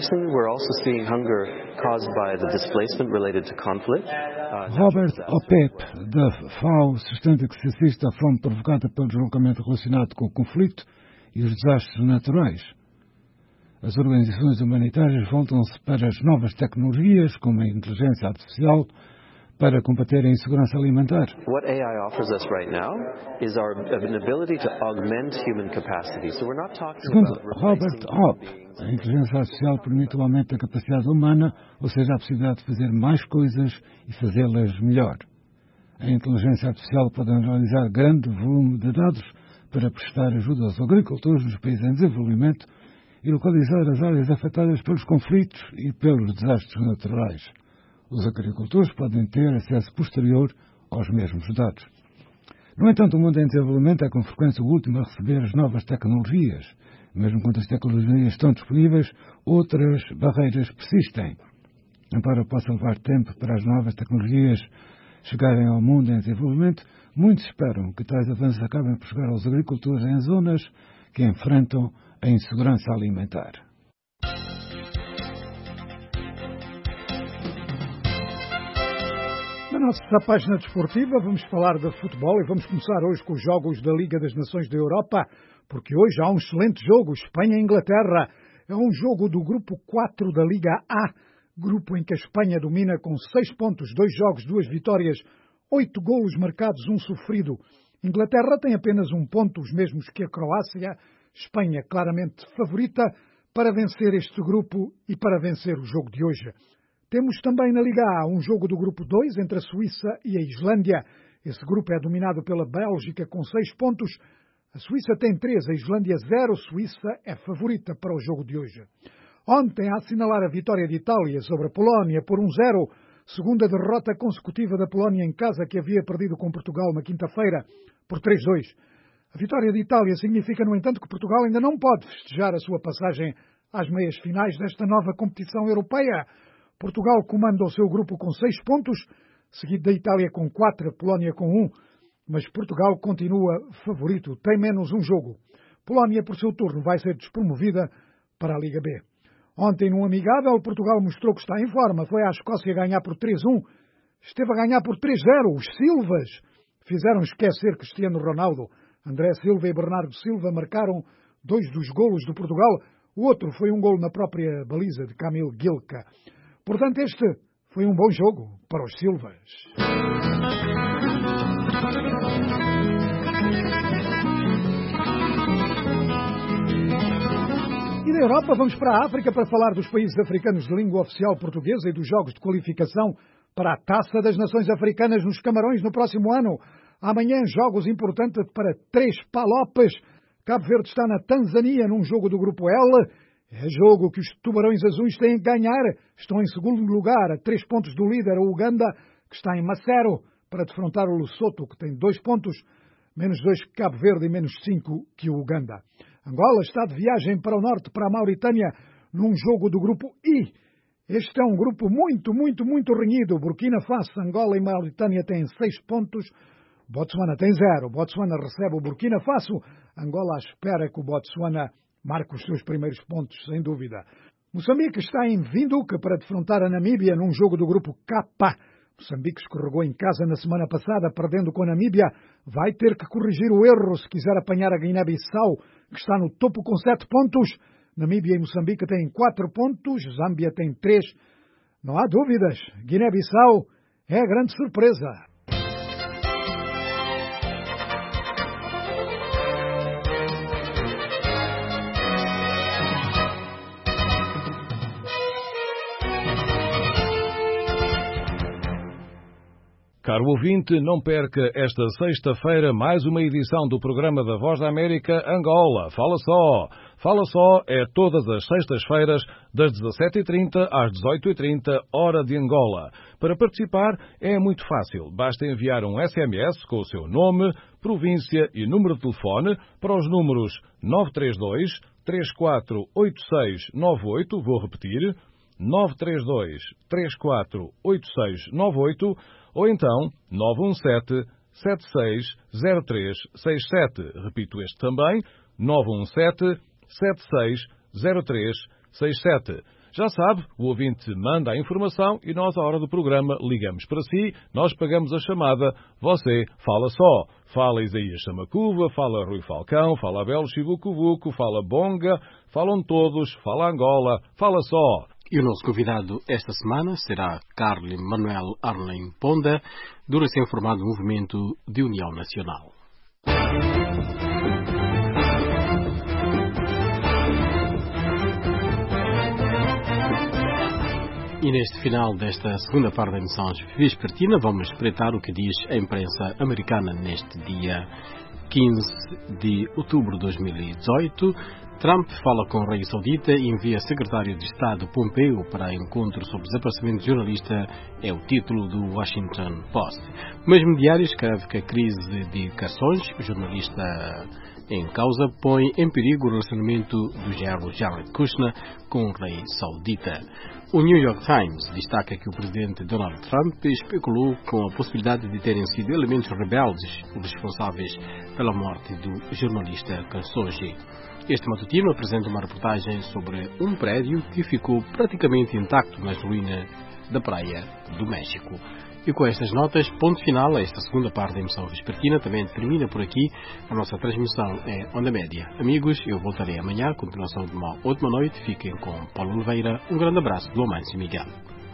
Robert Opep, da F A O, sustenta que se assiste à fome provocada pelo deslocamento relacionado com o conflito e os desastres naturais. As organizações humanitárias voltam-se para as novas tecnologias, como a inteligência artificial, para combater a insegurança alimentar. What A I offers us right now is our ability to augment human capacity. So we're not talking Segundo about Robert Hoppe, a inteligência artificial permite o aumento da capacidade humana, ou seja, a possibilidade de fazer mais coisas e fazê-las melhor. A inteligência artificial pode analisar grande volume de dados para prestar ajuda aos agricultores nos países em desenvolvimento e localizar as áreas afetadas pelos conflitos e pelos desastres naturais. Os agricultores podem ter acesso posterior aos mesmos dados. No entanto, o mundo em desenvolvimento é com frequência o último a receber as novas tecnologias. Mesmo quando as tecnologias estão disponíveis, outras barreiras persistem. Embora possa levar tempo para as novas tecnologias chegarem ao mundo em desenvolvimento, muitos esperam que tais avanços acabem por chegar aos agricultores em zonas que enfrentam a insegurança alimentar. Na nossa página desportiva vamos falar de futebol e vamos começar hoje com os jogos da Liga das Nações da Europa, porque hoje há um excelente jogo, Espanha e Inglaterra. É um jogo do grupo quatro da Liga A, grupo em que a Espanha domina com seis pontos, dois jogos, duas vitórias, oito golos marcados, um sofrido. Inglaterra tem apenas um ponto, os mesmos que a Croácia. Espanha claramente favorita para vencer este grupo e para vencer o jogo de hoje. Temos também na Liga A um jogo do grupo dois entre a Suíça e a Islândia. Esse grupo é dominado pela Bélgica com seis pontos. A Suíça tem três, a Islândia zero. Suíça é favorita para o jogo de hoje. Ontem, a assinalar a vitória de Itália sobre a Polónia por um zero, segunda derrota consecutiva da Polónia em casa, que havia perdido com Portugal na quinta-feira por três a dois. A vitória de Itália significa, no entanto, que Portugal ainda não pode festejar a sua passagem às meias finais desta nova competição europeia. Portugal comanda o seu grupo com seis pontos, seguido da Itália com quatro, a Polónia com um, mas Portugal continua favorito, tem menos um jogo. Polónia, por seu turno, vai ser despromovida para a Liga B. Ontem, num amigável, Portugal mostrou que está em forma. Foi à Escócia ganhar por três a um. Esteve a ganhar por três a zero. Os Silvas fizeram esquecer Cristiano Ronaldo. André Silva e Bernardo Silva marcaram dois dos golos do Portugal. O outro foi um golo na própria baliza de Camille Gilka. Portanto, este foi um bom jogo para os Silvas. E da Europa vamos para a África para falar dos países africanos de língua oficial portuguesa e dos jogos de qualificação para a Taça das Nações Africanas nos Camarões no próximo ano. Amanhã, jogos importantes para três palopes. Cabo Verde está na Tanzânia num jogo do Grupo L. É jogo que os Tubarões Azuis têm que ganhar. Estão em segundo lugar, a três pontos do líder, a Uganda, que está em Macero, para defrontar o Lesotho, que tem dois pontos, menos dois que Cabo Verde e menos cinco que o Uganda. Angola está de viagem para o norte, para a Mauritânia, num jogo do Grupo I. Este é um grupo muito, muito, muito renhido. Burkina Faso, Angola e Mauritânia têm seis pontos. Botsuana tem zero. Botsuana recebe o Burkina Faso. Angola espera que o Botsuana marque os seus primeiros pontos, sem dúvida. Moçambique está em Vinduca para defrontar a Namíbia num jogo do Grupo K. Moçambique escorregou em casa na semana passada, perdendo com a Namíbia. Vai ter que corrigir o erro se quiser apanhar a Guiné-Bissau, que está no topo com sete pontos. Namíbia e Moçambique têm quatro pontos, Zâmbia tem três. Não há dúvidas, Guiné-Bissau é a grande surpresa. Caro ouvinte, não perca esta sexta-feira mais uma edição do programa da Voz da América Angola. Fala só! Fala só é todas as sextas-feiras, das dezassete e trinta às dezoito e trinta, hora de Angola. Para participar é muito fácil. Basta enviar um S M S com o seu nome, província e número de telefone para os números nove três dois, três quatro oito seis nove oito, vou repetir, nove três dois, três quatro oito seis nove oito, ou então nove um sete, sete seis zero três seis sete. Repito este também, nove um sete, sete seis zero três seis sete. Já sabe, o ouvinte manda a informação e nós, à hora do programa, ligamos para si, nós pagamos a chamada, você fala só. Fala Isaías Samacuva, fala Rui Falcão, fala Abel Chivucuvuco, fala Bonga, falam todos, fala Angola, fala só. E o nosso convidado esta semana será Carlos Manuel Arlen Ponda, do recém-formado Movimento de União Nacional. E neste final desta segunda parte da emissão vespertina, vamos espreitar o que diz a imprensa americana neste dia quinze de outubro de dois mil e dezoito. Trump fala com o rei saudita e envia secretário de Estado Pompeo para encontro sobre desaparecimento de jornalista, é o título do Washington Post. O mesmo diário escreve que a crise de Cações, o jornalista em causa, põe em perigo o relacionamento do genro Jared Kushner com o rei saudita. O New York Times destaca que o presidente Donald Trump especulou com a possibilidade de terem sido elementos rebeldes os responsáveis pela morte do jornalista Khashoggi. Este matutino apresenta uma reportagem sobre um prédio que ficou praticamente intacto nas ruínas da praia do México. E com estas notas, ponto final a esta segunda parte da emissão vespertina. Também termina por aqui a nossa transmissão em Onda Média. Amigos, eu voltarei amanhã, continuação de uma ótima noite. Fiquem com Paulo Oliveira. Um grande abraço do Amâncio Miguel.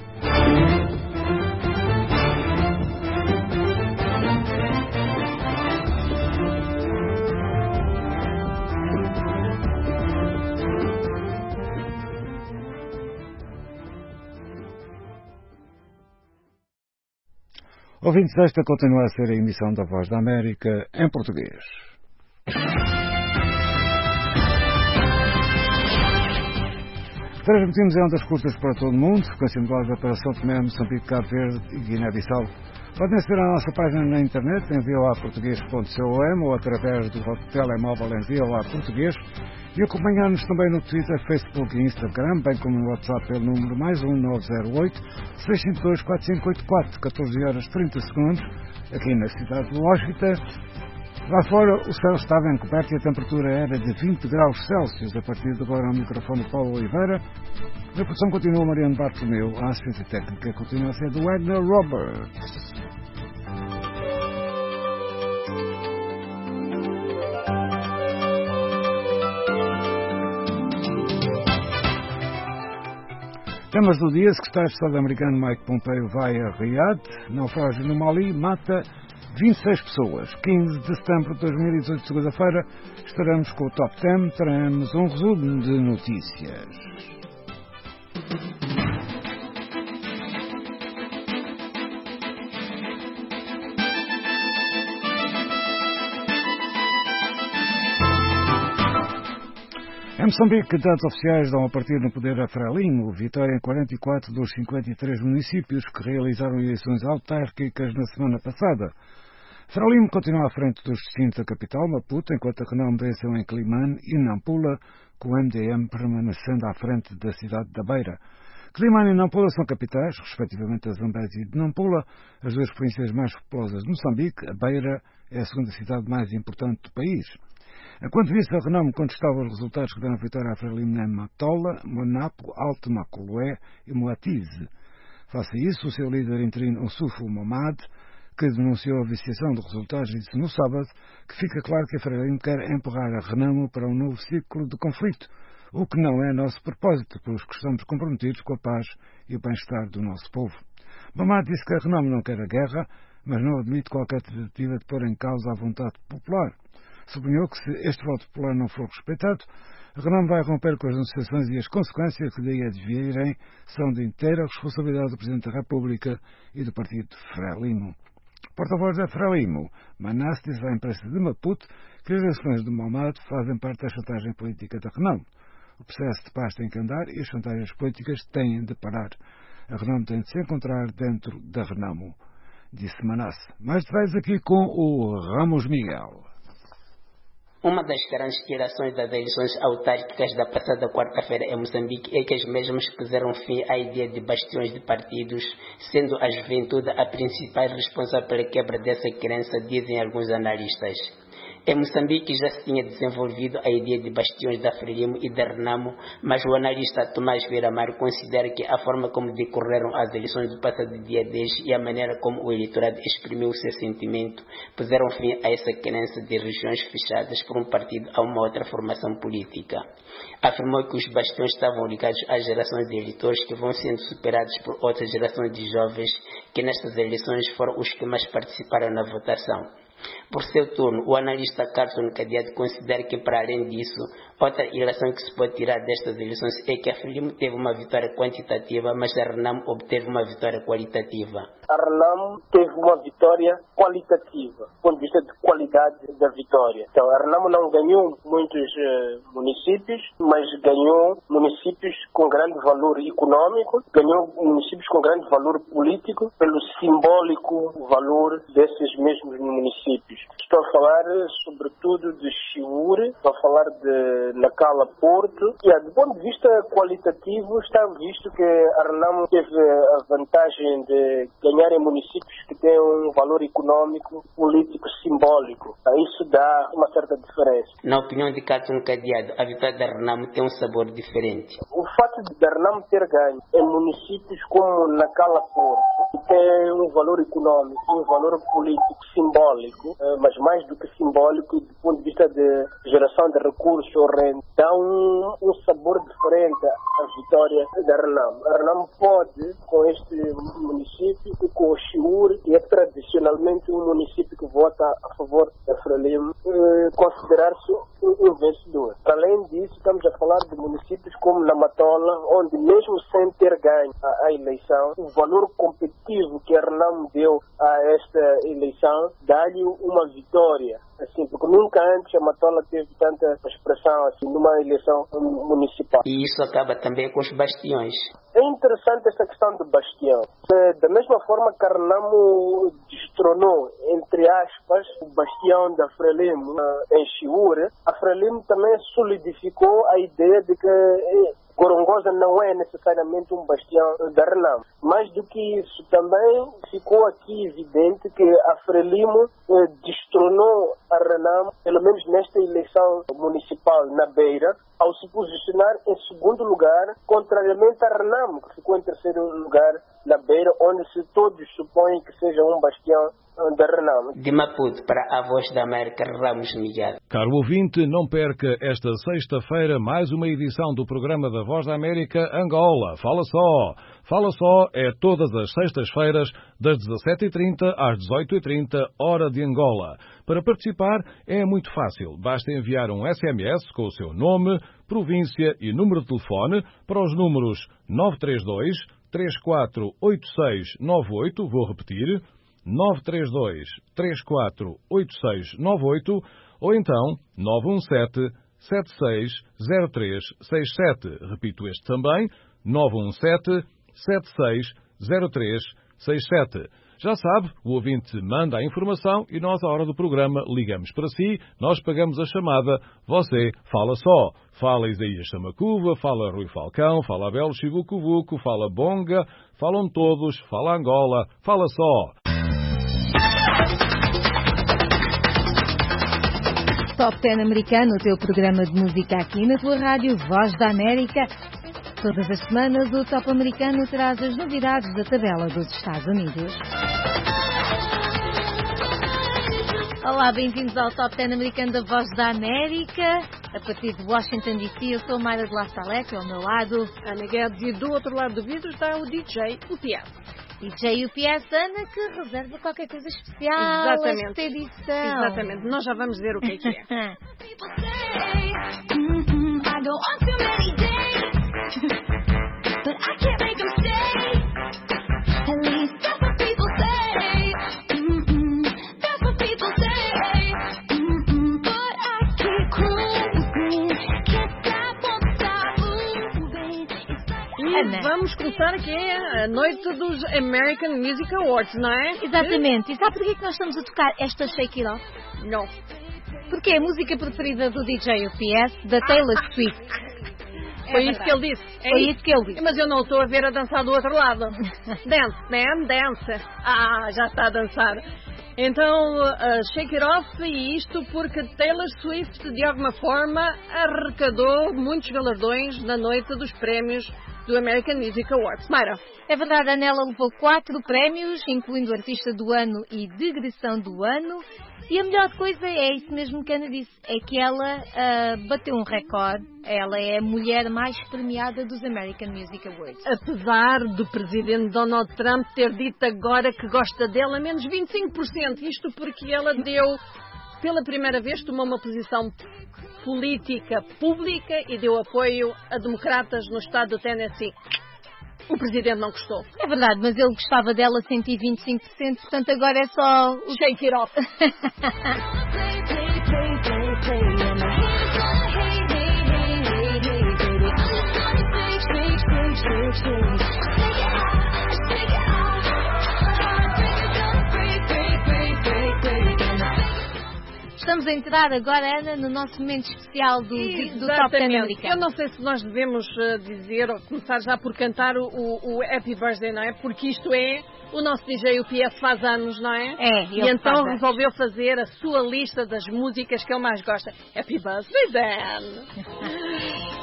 Ouvintes, esta continua a ser a emissão da Voz da América em português. Transmitimos em ondas curtas para todo o mundo, frequência modulada para São Tomé, Moçambique, Cabo Verde e Guiné-Bissau. Podem aceder à nossa página na internet em v o a português ponto com ou através do telemóvel em v o a português e acompanhar-nos também no Twitter, Facebook e Instagram, bem como no WhatsApp pelo número mais um nove zero oito, seis cinco dois, quatro cinco oito quatro, catorze horas e trinta segundos, aqui na cidade de Washington. Lá fora o céu estava encoberto e a temperatura era de vinte graus Celsius. A partir de agora ao microfone Paulo Oliveira. Na produção continua Mariano Bartolomeu. A assistência técnica continua a ser do Edna Roberts. Temas do dia: secretário de Estado americano Mike Pompeo vai a Riad. Naufrágio no Mali mata vinte e seis pessoas. quinze de setembro de dois mil e dezoito, segunda-feira, estaremos com o Top dez. Teremos um resumo de notícias. Em Moçambique, dados oficiais dão a partir no poder a Frelimo, vitória em quarenta e quatro dos cinquenta e três municípios que realizaram eleições autárquicas na semana passada. Frelimo continua à frente dos destinos da capital, Maputo, enquanto a Renamo venceu em Climane e Nampula, com o M D M permanecendo à frente da cidade da Beira. Climane e Nampula são capitais, respectivamente, a Zambésia e de Nampula, as duas províncias mais populosas de Moçambique. A Beira é a segunda cidade mais importante do país. Enquanto isso, a Renamo contestava os resultados que deram vitória à Frelimo em Matola, Monapo, Alto Macoloé e Moatize. Face a isso, o seu líder interino, Ossufo Momad, que denunciou a viciação de resultados, disse no sábado que fica claro que a Frelimo quer empurrar a Renamo para um novo ciclo de conflito, o que não é nosso propósito, pois que estamos comprometidos com a paz e o bem-estar do nosso povo. Momad disse que a Renamo não quer a guerra, mas não admite qualquer tentativa de pôr em causa a vontade popular. Sublinhou que se este voto popular não for respeitado, a Renamo vai romper com as negociações e as consequências que daí advirem são de inteira responsabilidade do Presidente da República e do partido Frelimo. O porta-voz da Frelimo, Manas, disse à imprensa de Maputo que as eleições de Momad fazem parte da chantagem política da Renamo. O processo de paz tem que andar e as chantagens políticas têm de parar. A Renamo tem de se encontrar dentro da Renamo, disse Manas. Mais detalhes aqui com o Ramos Miguel. Uma das grandes tirações das eleições autárquicas da passada quarta-feira em Moçambique é que as mesmas puseram fim à ideia de bastiões de partidos, sendo a juventude a principal responsável pela quebra dessa crença, dizem alguns analistas. Em Moçambique já se tinha desenvolvido a ideia de bastiões da Frelimo e da Renamo, mas o analista Tomás Vieira Amaro considera que a forma como decorreram as eleições do passado dia dez e a maneira como o eleitorado exprimiu o seu sentimento puseram fim a essa crença de regiões fechadas por um partido a uma outra formação política. Afirmou que os bastiões estavam ligados às gerações de eleitores que vão sendo superados por outras gerações de jovens que nestas eleições foram os que mais participaram na votação. Por seu turno, o analista Carlson Cadeado considera que, para além disso, outra ilação que se pode tirar destas eleições é que a Frelimo teve uma vitória quantitativa, mas a Renamo obteve uma vitória qualitativa. A Renamo teve uma vitória qualitativa, do ponto de vista de qualidade da vitória. Então, a Renamo não ganhou muitos uh, municípios, mas ganhou municípios com grande valor econômico, ganhou municípios com grande valor político, pelo simbólico valor desses mesmos municípios. Estou a falar sobretudo de Chiure, estou a falar de naquela Porto. E, do ponto de vista qualitativo, está visto que a Renamo teve a vantagem de ganhar em municípios que têm um valor econômico, político, simbólico. Isso dá uma certa diferença. Na opinião de Cássio Cadeado, a vitória da Renamo tem um sabor diferente. O fato de a Renamo ter ganho em municípios como Nacala Porto, que tem um valor econômico, um valor político, simbólico, mas mais do que simbólico, do ponto de vista de geração de recursos ou renda, dá um, um sabor diferente à vitória da Renamo. A Renamo pode, com este município e com o Chiure, que é tradicionalmente um município que vota a favor da Frelimo, eh, considerar-se um, um vencedor. Além disso, estamos a falar de municípios como Namatola, onde mesmo sem ter ganho a, a eleição, o valor competitivo que a Renamo deu a esta eleição dá-lhe uma vitória. Assim, porque nunca antes a Matola teve tanta expressão assim numa eleição municipal. E isso acaba também com os bastiões. É interessante essa questão do bastião. Da mesma forma que a Renamo destronou, entre aspas, o bastião da Frelimo em Chiure, a Frelimo também solidificou a ideia de que Gorongosa não é necessariamente um bastião da Renamo. Mais do que isso, também ficou aqui evidente que a Frelimo eh, destronou a Renamo, pelo menos nesta eleição municipal na Beira, ao se posicionar em segundo lugar, contrariamente a Renamo, que ficou em terceiro lugar na Beira, onde se todos supõem que seja um bastião da Renamo. De Maputo para a Voz da América, Ramos Miguel. Caro ouvinte, não perca esta sexta-feira mais uma edição do programa da Voz da América Angola. Fala só! Fala só é todas as sextas-feiras, das dezassete e trinta às dezoito e trinta, hora de Angola. Para participar é muito fácil. Basta enviar um S M S com o seu nome, província e número de telefone para os números nove três dois, três quatro oito seis nove oito, vou repetir, nove três dois, três quatro oito seis nove oito, ou então nove um sete, sete seis zero três seis sete. Repito este também, nove um sete, sete seis zero três seis sete. Já sabe, o ouvinte manda a informação e nós, à hora do programa, ligamos para si, nós pagamos a chamada, você fala só. Fala Isaías Samacuva, fala Rui Falcão, fala Abel Chivucuvuco, fala Bonga, falam todos, fala Angola, fala só. Top dez americano, o teu programa de música aqui na tua rádio Voz da América. Todas as semanas o Top americano traz as novidades da tabela dos Estados Unidos. Olá, bem-vindos ao Top dez americano da Voz da América. A partir de Washington D C, eu sou Mayra de La Salete, ao meu lado Ana Guedes, e do outro lado do vidro está o D J U P S. D J U P S, Ana, que reserva qualquer coisa especial. Exatamente. Esta edição. Exatamente. Nós já vamos ver o que é que é. E vamos começar aqui a noite dos American Music Awards, não é? Exatamente. E sabe porquê que nós estamos a tocar esta Shake It Off? Não. Porque é a música preferida do D J U P S, da Taylor Swift. Foi é isso que ele disse. É Foi isso que ele disse. Mas eu não estou a ver a dançar do outro lado. Dance, man, dance. Ah, já está a dançar. Então, uh, Shake It Off, e isto porque Taylor Swift, de alguma forma, arrecadou muitos galardões na noite dos prémios do American Music Awards. Mayra. É verdade, a Anela levou quatro prémios, incluindo Artista do Ano e Digressão do Ano. E a melhor coisa é isso mesmo que a Ana disse, é que ela uh, bateu um recorde. Ela é a mulher mais premiada dos American Music Awards. Apesar do presidente Donald Trump ter dito agora que gosta dela menos vinte e cinco por cento. Isto porque ela deu, pela primeira vez, tomou uma posição política pública e deu apoio a democratas no estado do Tennessee. O presidente não gostou. É verdade, mas ele gostava dela cento e vinte e cinco por cento, portanto agora é só o Shake It Off. estamos a entrar agora, Ana, no nosso momento especial do, do Top dez americano. Eu não sei se nós devemos uh, dizer ou começar já por cantar o, o, o Happy Birthday, não é? Porque isto é, o nosso D J U P S faz anos, não é? É, e então resolveu fazer a sua lista das músicas que ele mais gosta. Happy Birthday, Dan!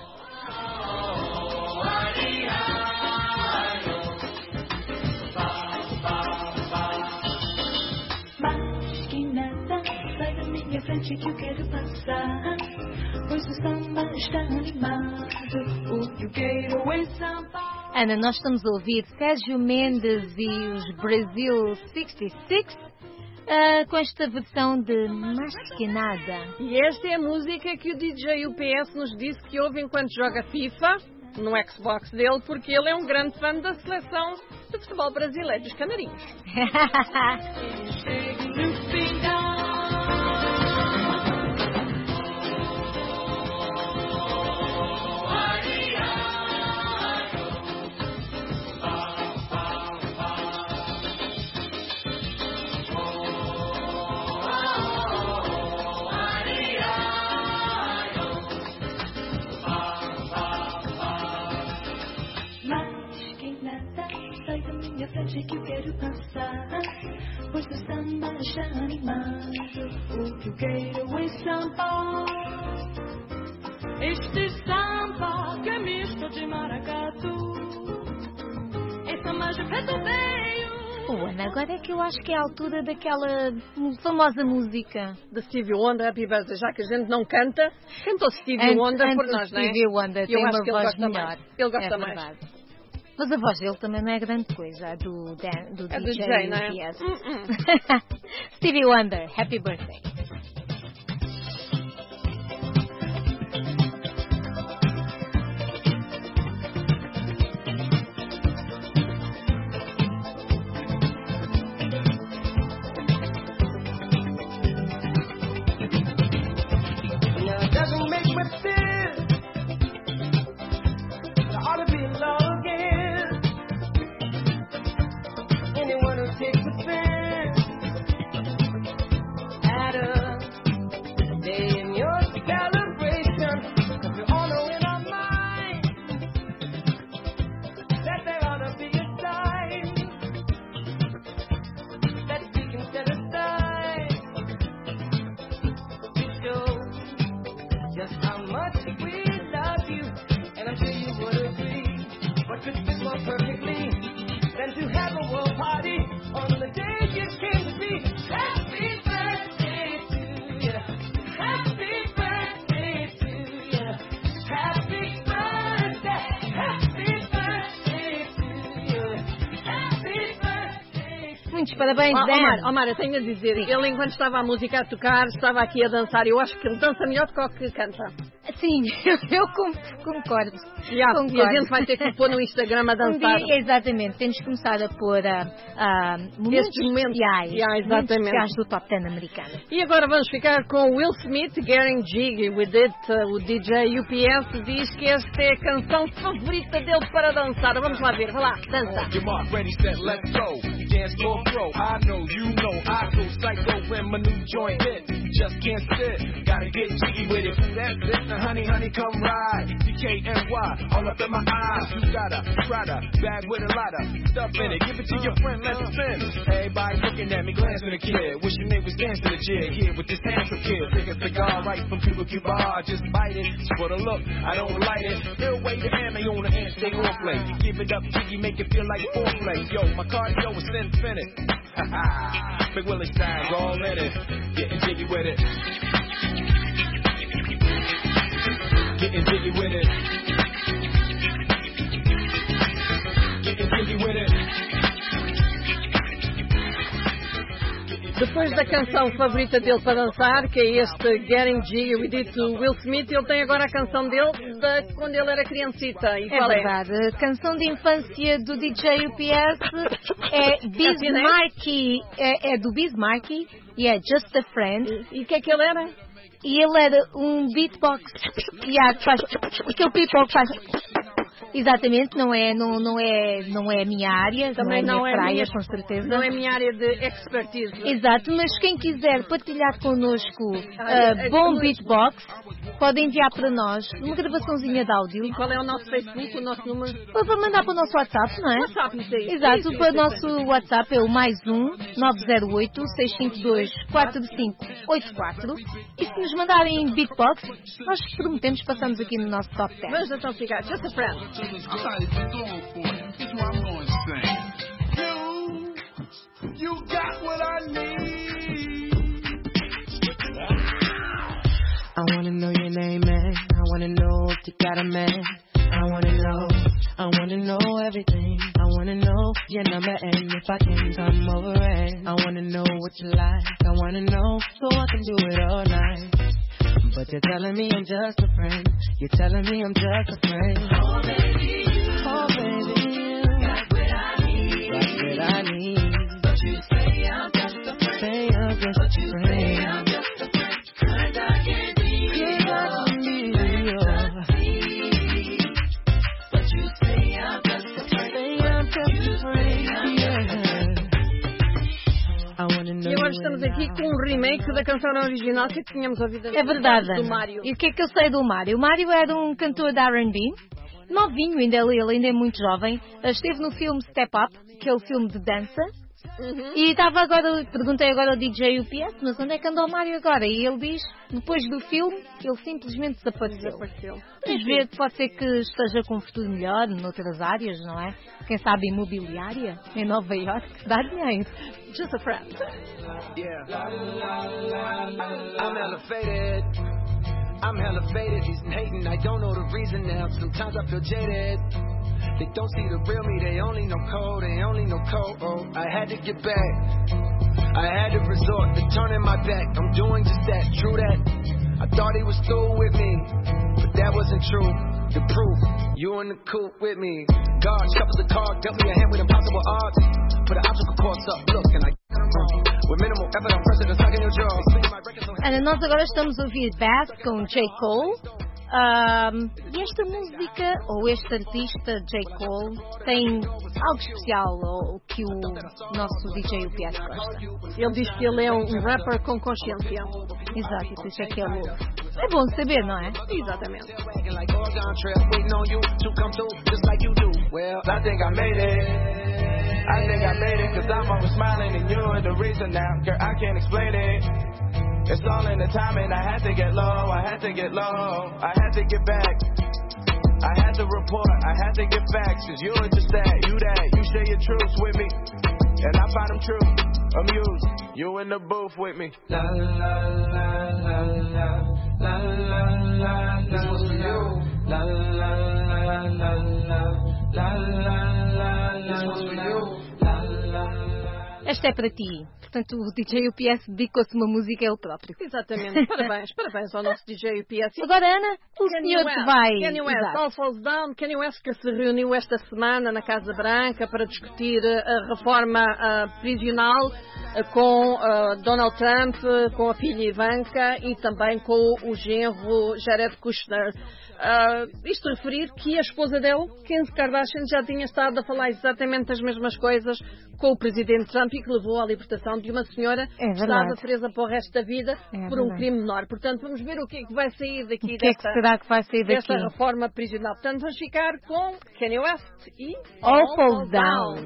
Frente que eu quero passar, pois o samba está animado, o que eu quero é samba. Ana, nós estamos a ouvir Sérgio Mendes e os Brasil sessenta e seis uh, com esta versão de Masquinada. E esta é a música que o D J U P S nos disse que ouve enquanto joga FIFA no Xbox dele, porque ele é um grande fã da seleção de futebol brasileiro dos Canarinhos. Que eu quero passar, pois o samba está animado, o que eu quero é samba. Este samba que é misto de maracatu, essa magia preto veio. Oh, Ana, agora é que eu acho que é a altura daquela famosa música da Stevie Wonder, Happy Birthday, já que a gente não canta, cantou Stevie Wonder por nós, não é? Stevie Wonder tem uma voz melhor. Ele gosta é mais. Mas a voz dele também não é grande coisa, a do, Dan, do é D J, D J, não é? Yes. Uh -uh. Stevie Wonder, Happy Birthday. Parabéns, oh, Dan. Omar, Omar, eu tenho a dizer, sim, ele enquanto estava a música a tocar, estava aqui a dançar. Eu acho que ele dança melhor do que o que canta. Sim, eu, eu concordo. Yeah, concordo. E a gente vai ter que pôr no Instagram a dançar. Um dia, exatamente, temos que começar a pôr a, a momentos especiais, yeah, momentos especiais do Top dez americano. E agora vamos ficar com Will Smith, Getting Jiggy With It. O D J U P S diz que esta é a canção favorita dele para dançar. Vamos lá ver, vai lá, dança. Dance floor pro, I know, you know, I go psycho when my new joint hit. Just can't sit, gotta get jiggy with it. That's it, now honey, honey, come ride. D K N Y, all up in my eyes. You got a Prada bag with a lot of stuff in it. Give it to your friend, let's spin. Everybody looking at me, glancing at the kid. Wishing they was dancing the jig here with this handsome kid. Take a cigar right from Cuba Cuba, just bite it. Just for the look, I don't light it. Still wait the hammer on the hand, stay on play. Give it up, jiggy, make it feel like foreplay. Yo, my cardio is infinite. Big Willie style's all in it. Getting jiggy with it. Getting jiggy with it. Getting jiggy with it. Depois da canção favorita dele para dançar, que é este Getting Jiggy With It do Will Smith, ele tem agora a canção dele de quando ele era criancita. E é qual verdade. É? A canção de infância do D J U P S é Bismarcky, é, é do Bismarcky e é Just a Friend. E o que é que ele era? E ele era um beatbox. E yeah, faz, aquele beatbox faz... Exatamente, não é, não, não é, não é a minha área, Também não é a minha não praia, é minha, com certeza. Não é a minha área de expertise. Exato, mas quem quiser partilhar connosco Ah, uh, bom beatbox, pode enviar para nós uma gravaçãozinha de áudio. E qual é o nosso Facebook, o nosso número? Para mandar para o nosso WhatsApp, não é? WhatsApp, isso aí. Exato, Isso, para o isso, nosso isso. WhatsApp é o mais um nove zero oito, seis cinco dois, quatro cinco oito quatro. E se nos mandarem beatbox, nós prometemos que passamos aqui no nosso top dez. Vamos então ficar, just a friend. You got what I need. I wanna know your name, man. I wanna know if you got a man. I wanna know, I wanna know everything. I wanna know your number and if I can come over and I wanna know what you like. I wanna know so I can do it all night. But you're telling me I'm just a friend. You're telling me I'm just a friend. Oh baby, oh baby, you got what I need. Got what I need. But you say I'm just a friend. Say I'm just but you a friend. Say I'm just a friend. 'Cause I can't be you. I can be you. But you say I'm just a friend. Say I'm just a friend. Yeah. I wanna know. E agora estamos aqui com um remake da canção original que tínhamos ouvido É verdade. do Mário. E o que é que eu sei do Mário? O Mário era um cantor de R and B, novinho, ainda ele, ele ainda é muito jovem. Esteve no filme Step Up, que é o filme de dança. Uhum. E estava agora, perguntei agora ao D J U P S, mas onde é que andou o Mário agora? E ele diz, depois do filme, ele simplesmente desapareceu. Desapareceu. Vamos ver, pode ser que esteja com um futuro melhor noutras áreas, não é? Quem sabe imobiliária, em Nova Iorque, dá dinheiro. Just a friend. Yeah. I'm elevated. I'm elevated. He's hating. I don't know the reason now. Sometimes I feel jaded. They don't see the real me. They only know code. They only know code. Oh, I had to get back. I had to resort to turning my back. I'm doing just that. True that. I thought he was through with me, but that wasn't true. The proof, you in the coop with me. God shuffles the card, dealt me a hand with impossible odds. Put an obstacle course up, look, and I with minimal effort, I'm pressing the suck in your jaw. Ana, nós agora estamos a ouvir Bad com J. Cole. Um, e esta música, ou este artista, J. Cole, tem algo especial ou, que o nosso D J U P S gosta. Ele diz que ele é um rapper com consciência. Exato, por isso é que ele é bom saber, não é? Exatamente. Well, I think I made it. I think I made it cause I'm always smiling and you're the reason now. Girl, I can't explain it. It's all in the timing. I had to get low, I had to get low, I had to get back. I had to report, I had to get facts. Cause you're just that, you that, you share your truths with me. And I find them true, amused. You in the booth with me. La la la la la la la la. This was for you. La la la la la la la la. This was for you. La la la. Esta é para ti. Portanto, o D J U P S dedicou-se uma música a ele próprio. Exatamente. Parabéns, parabéns ao nosso D J U P S. Agora, Ana, o Kanye senhor West, que vai... Kanye West, Exato. All Falls Down. Kanye West que se reuniu esta semana na Casa Branca para discutir a reforma uh, prisional uh, com uh, Donald Trump, com a filha Ivanka e também com o genro Jared Kushner. Uh, isto referir que a esposa dele, Kim Kardashian, já tinha estado a falar exatamente as mesmas coisas com o presidente Trump e que levou à libertação de uma senhora É que estava presa para o resto da vida É por um verdade. crime menor. Portanto, vamos ver o que é que vai sair daqui O que é que desta, será que vai sair daqui? desta reforma prisional. Portanto, vamos ficar com Kanye West e All Falls Down.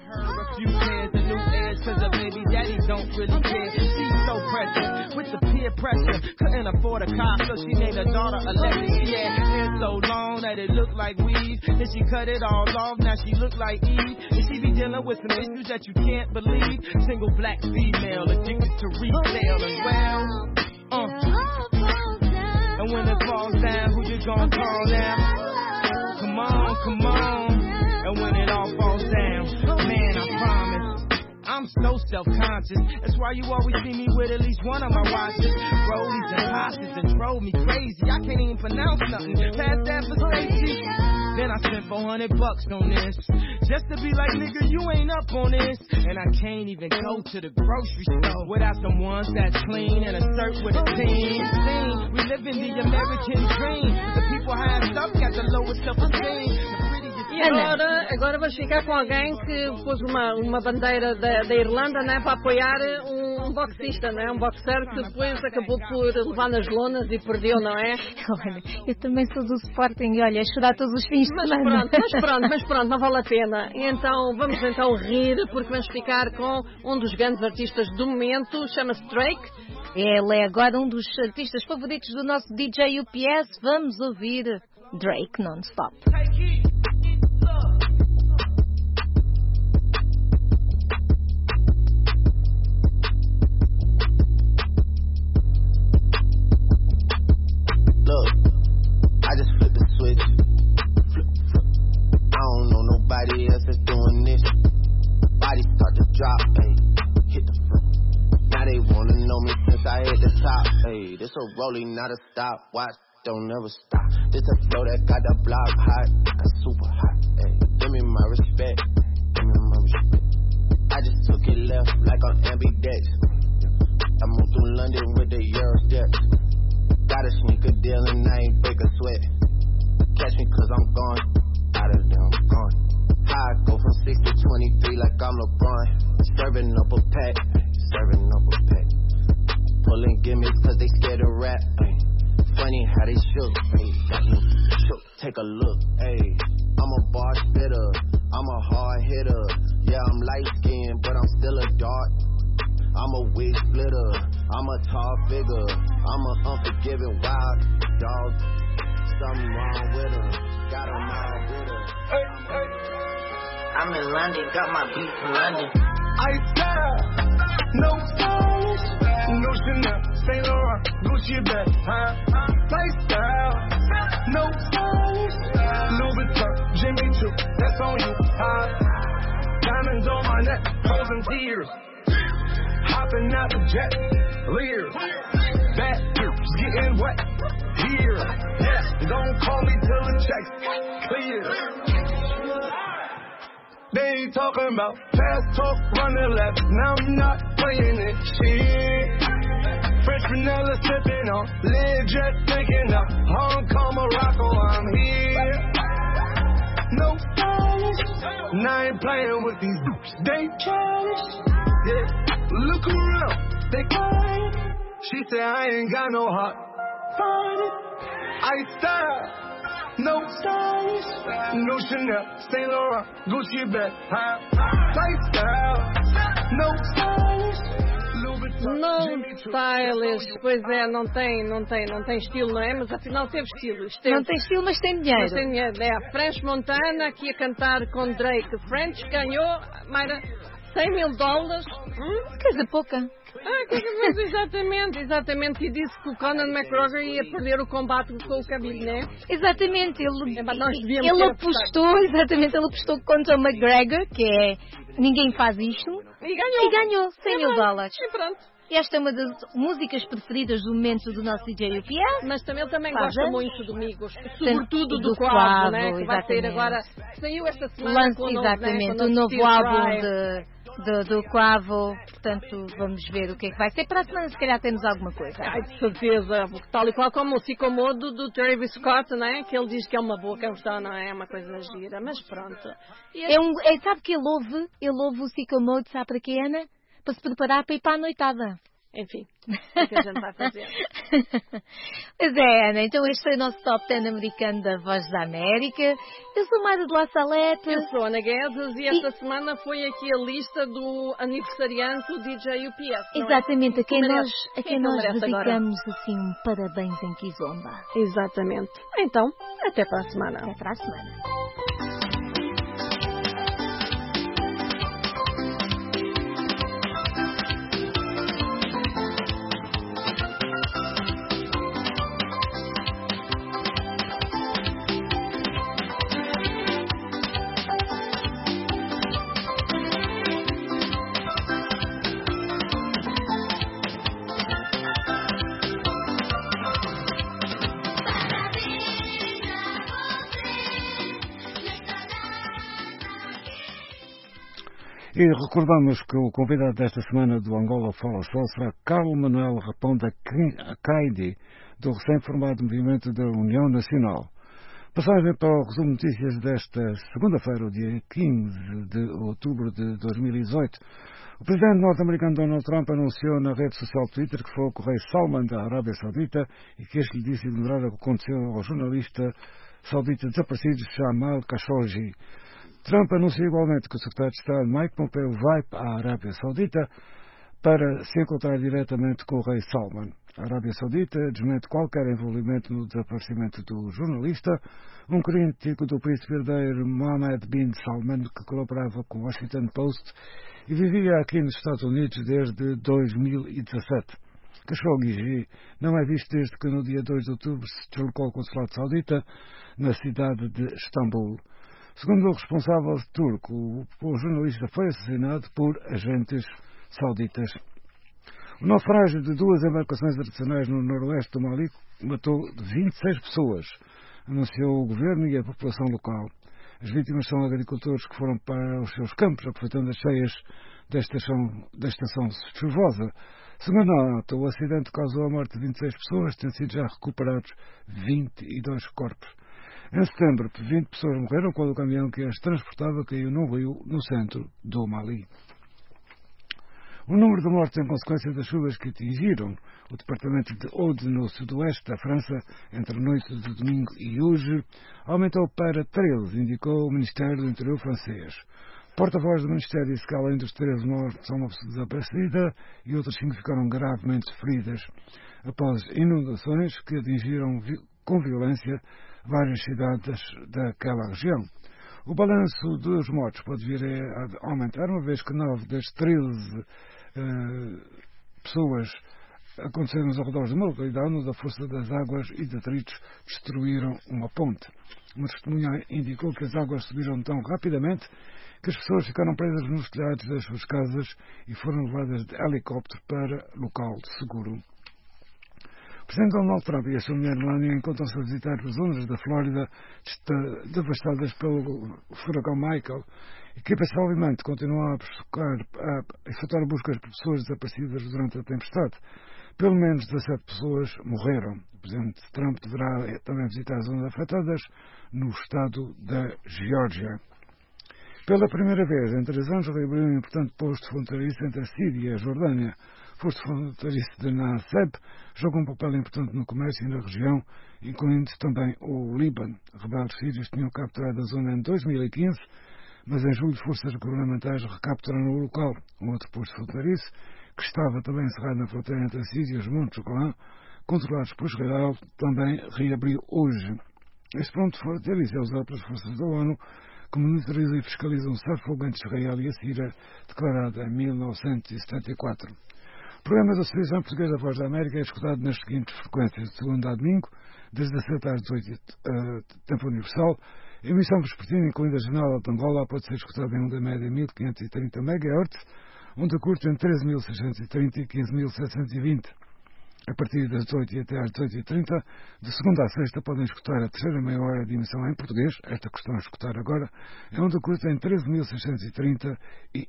Cause her baby daddy don't really care. She's so precious with the peer pressure. Couldn't afford a car, so she named her daughter Alexis. She had hair so long that it looked like weed. Then she cut it all off, now she look like Eve. And she be dealing with some issues that you can't believe. Single black female addicted to retail as well. Uh. And when it falls down, who you gonna call now? Come on, come on. And when it all falls down, man, I promise I'm so self-conscious. That's why you always see me with at least one of my watches. Rollies and hosses and drove me crazy. I can't even pronounce nothing past that for safety. Then I spent four hundred bucks on this, just to be like, nigga, you ain't up on this. And I can't even go to the grocery store without some ones that's clean and a shirt with a team. We live in the American dream. The people high up got the lowest self-esteem. E agora, agora vamos ficar com alguém que pôs uma, uma bandeira da, da Irlanda, né, para apoiar um, um boxista, né, um boxer que depois acabou por levar nas lonas e perdeu, não é? Olha, eu também sou do Sporting e olha, chorar todos os fins de mas semana. Pronto, mas pronto, mas pronto, não vale a pena. E então vamos então rir, porque vamos ficar com um dos grandes artistas do momento, chama-se Drake. Ele é agora um dos artistas favoritos do nosso D J U P S. Vamos ouvir Drake non-stop. Look, I just flipped the switch. Flip, flip. I don't know nobody else that's doing this. Body start to drop, ayy. Hit the floor. Now they wanna know me since I hit the top. Ayy, this a rolling, not a stop. Watch, don't never stop. This a flow that got the block hot, got super hot. Ayy, give me my respect. Give me my respect. I just took it left like on ambidex. I moved through London with the Euro steps. Got a sneaker deal and I ain't break a sweat. Catch me cause I'm gone. Out of there, I'm gone. How I go from six to twenty-three like I'm LeBron. Serving up a pack, serving up a pack. Pulling gimmicks cause they scared to rap. Ay. Funny how they shook, ay. Got me shook. Take a look, ayy. I'm a bar spitter, I'm a hard hitter. Yeah, I'm light skinned, but I'm still a dart. I'm a wig splitter, I'm a tall figure, I'm an unforgiving wild dog. Something wrong with her, got her all with her. Hey, hey. I'm in London, got my beat from London. Lifestyle, no stylish, no Chanel, Saint Laurent, Gucci bag, huh? Lifestyle, no stylish, Louis Vuitton, Jimmy Choo, that's on you, huh? Diamonds on my neck, frozen tears. Hopping out the jet, leer. Bad hips getting wet here. Yeah, don't call me till the check's clear. They ain't talking about fast talk, running laps. Now I'm not playing it. Shit. French vanilla sipping on, legit thinking of Hong Kong, Morocco. I'm here. No stylish. And I ain't playing with these boots. They childish. Yeah. Look around, they quiet. She said I ain't got no heart. Find it. I style, no stylish, no Chanel, Saint Laurent, Gucci bag, huh? Lifestyle, no stylish. Não stylish, pois é, não tem, não tem, não tem estilo, não é? Mas afinal teve estilo. Teve... Não tem estilo, mas tem dinheiro. Mas tem dinheiro. É a French Montana aqui a cantar com Drake. French ganhou, Mayra, cem mil dólares. Hum? Coisa pouca. Ah, coisa pouca, exatamente, exatamente. E disse que o Conor McGregor ia perder o combate com o Khabib, né? Exatamente. Ele, é, nós ele apostou, exatamente, ele apostou contra o McGregor, que é... Ninguém faz isto. E ganhou. E ganhou cem mil dólares. E pronto. Esta é uma das músicas preferidas do momento do nosso D J U P S. Mas também ele também Faz gosta é? muito de Migos. Sobretudo do, do Quavo, Quavo, né? Que vai sair agora. Saiu esta semana. Lance, com o exatamente. novo, né, o novo álbum de, de, do Quavo. Portanto, vamos ver o que é que vai ser. Para a semana, se calhar, temos alguma coisa. Ai, de certeza. Tal e qual como o Sycomodo do Travis Scott, né? Que ele diz que é uma boa canção, não é? É uma coisa gira. Mas pronto. E é um, é, sabe que ele ouve? Ele ouve o Sycomodo, sabe para quê, Ana? Para se preparar para ir para a noitada. Enfim, o que a gente vai fazer? Pois é, Ana, então este foi o nosso Top dez americano da Voz da América. Eu sou Mayra de La Salete. Eu sou Ana Guedes e esta e... semana foi aqui a lista do aniversariante do D J U P S. Exatamente, é? a quem merece, nós, a quem quem nós dedicamos agora? assim um parabéns em Kizomba. Exatamente. Então, até para a semana. Até para a semana. E recordamos que o convidado desta semana do Angola Fala Só será Carlos Manuel Raponda Caide, do recém-formado Movimento da União Nacional. Passagem para o resumo de notícias desta segunda-feira, o dia quinze de outubro de dois mil e dezoito. O presidente norte-americano Donald Trump anunciou na rede social Twitter que falou com o rei Salman da Arábia Saudita e que este lhe disse ignorar o que aconteceu ao jornalista saudita desaparecido Jamal Khashoggi. Trump anunciou igualmente que o secretário de Estado Mike Pompeo vai à Arábia Saudita para se encontrar diretamente com o rei Salman. A Arábia Saudita desmente qualquer envolvimento no desaparecimento do jornalista, um crítico do príncipe herdeiro Mohammed bin Salman, que colaborava com o Washington Post e vivia aqui nos Estados Unidos desde dois mil e dezassete. Khashoggi não é visto desde que no dia dois de outubro se deslocou ao consulado saudita na cidade de Istambul. Segundo o responsável turco, o jornalista foi assassinado por agentes sauditas. O naufrágio de duas embarcações artesanais no noroeste do Mali matou vinte e seis pessoas, anunciou o governo e a população local. As vítimas são agricultores que foram para os seus campos, aproveitando as cheias da estação, da estação chuvosa. Segundo a nota, o acidente causou a morte de vinte e seis pessoas, tendo sido já recuperados vinte e dois corpos. Em setembro, vinte pessoas morreram quando o caminhão que as transportava caiu num rio no centro do Mali. O número de mortes em consequência das chuvas que atingiram o departamento de Aude, no sudoeste da França, entre a noite de domingo e hoje, aumentou para treze, indicou o Ministério do Interior francês. Porta-voz do Ministério disse que além dos treze mortos, uma pessoa desaparecida e outras cinco ficaram gravemente feridas após inundações que atingiram com violência várias cidades daquela região. O balanço dos mortos pode vir a aumentar, uma vez que nove das treze uh, pessoas aconteceram nos arredores de uma localidade onde a força das águas e detritos destruíram uma ponte. Uma testemunha indicou que as águas subiram tão rapidamente que as pessoas ficaram presas nos telhados das suas casas e foram levadas de helicóptero para local seguro. O presidente Donald Trump e a sua mulher Melania encontram-se a visitar as zonas da Flórida devastadas pelo furacão Michael. A equipa obviamente continua a, buscar, a efetuar buscas por pessoas desaparecidas durante a tempestade. Pelo menos dezassete pessoas morreram. O presidente Trump deverá também visitar as zonas afetadas no estado da Geórgia. Pela primeira vez em três anos, reabriu um importante posto fronteiriço entre a Síria e a Jordânia. O posto fronteiriço de Naseb joga um papel importante no comércio e na região, incluindo também o Líbano. Rebeldes sírios tinham capturado a zona em dois mil e quinze, mas em julho forças governamentais recapturaram o local. Um outro posto fronteiriço, que estava também encerrado na fronteira entre a Síria e os Montes Golã, controlados por Israel, também reabriu hoje. Este ponto fronteiriço é usado pelas forças da ONU, que monitorizam e fiscalizam o cessar-fogo entre Israel e a Síria, declarado em mil novecentos e setenta e quatro. O programa da Associação Portuguesa da Voz da América é escutado nas seguintes frequências: de segunda a domingo, das dezessete às dezoito, uh, tempo universal. A emissão vespertina, incluindo a janela de Angola, pode ser escutada em onda média mil quinhentos e trinta megahertz, onda curta em treze mil seiscentos e trinta e quinze mil setecentos e vinte. A partir das dezoito e até às dezoito e trinta, de segunda a sexta, podem escutar a terceira meia hora de emissão em português, esta que estão a escutar agora, é onda curta em treze mil seiscentos e trinta e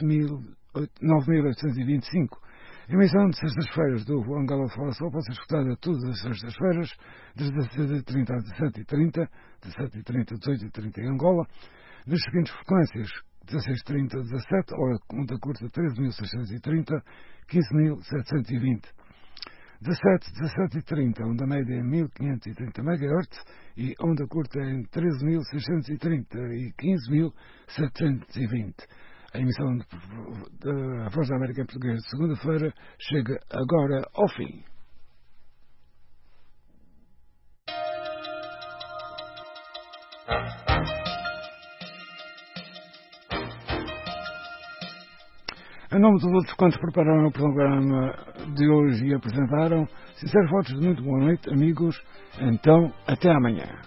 nove mil oitocentos e vinte e cinco. A emissão de sextas-feiras do Angola Fala Sol pode ser escutada todas as sextas-feiras, das dezesseis e trinta às dezessete e trinta, dezessete e trinta, dezoito e trinta em Angola, nas seguintes frequências: dezesseis e trinta, dezassete, hora onda curta treze mil seiscentos e trinta, quinze mil setecentos e vinte. dezassete, dezassete e trinta, onda média em mil quinhentos e trinta megahertz e onda curta em treze mil seiscentos e trinta e quinze mil setecentos e vinte. A emissão da Voz da América em português de segunda-feira chega agora ao fim. Em nome dos outros quantos prepararam o programa de hoje e apresentaram, sinceros votos de muito boa noite, amigos. Então, até amanhã.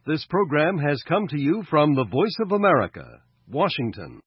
This program has come to you from the Voice of America, Washington.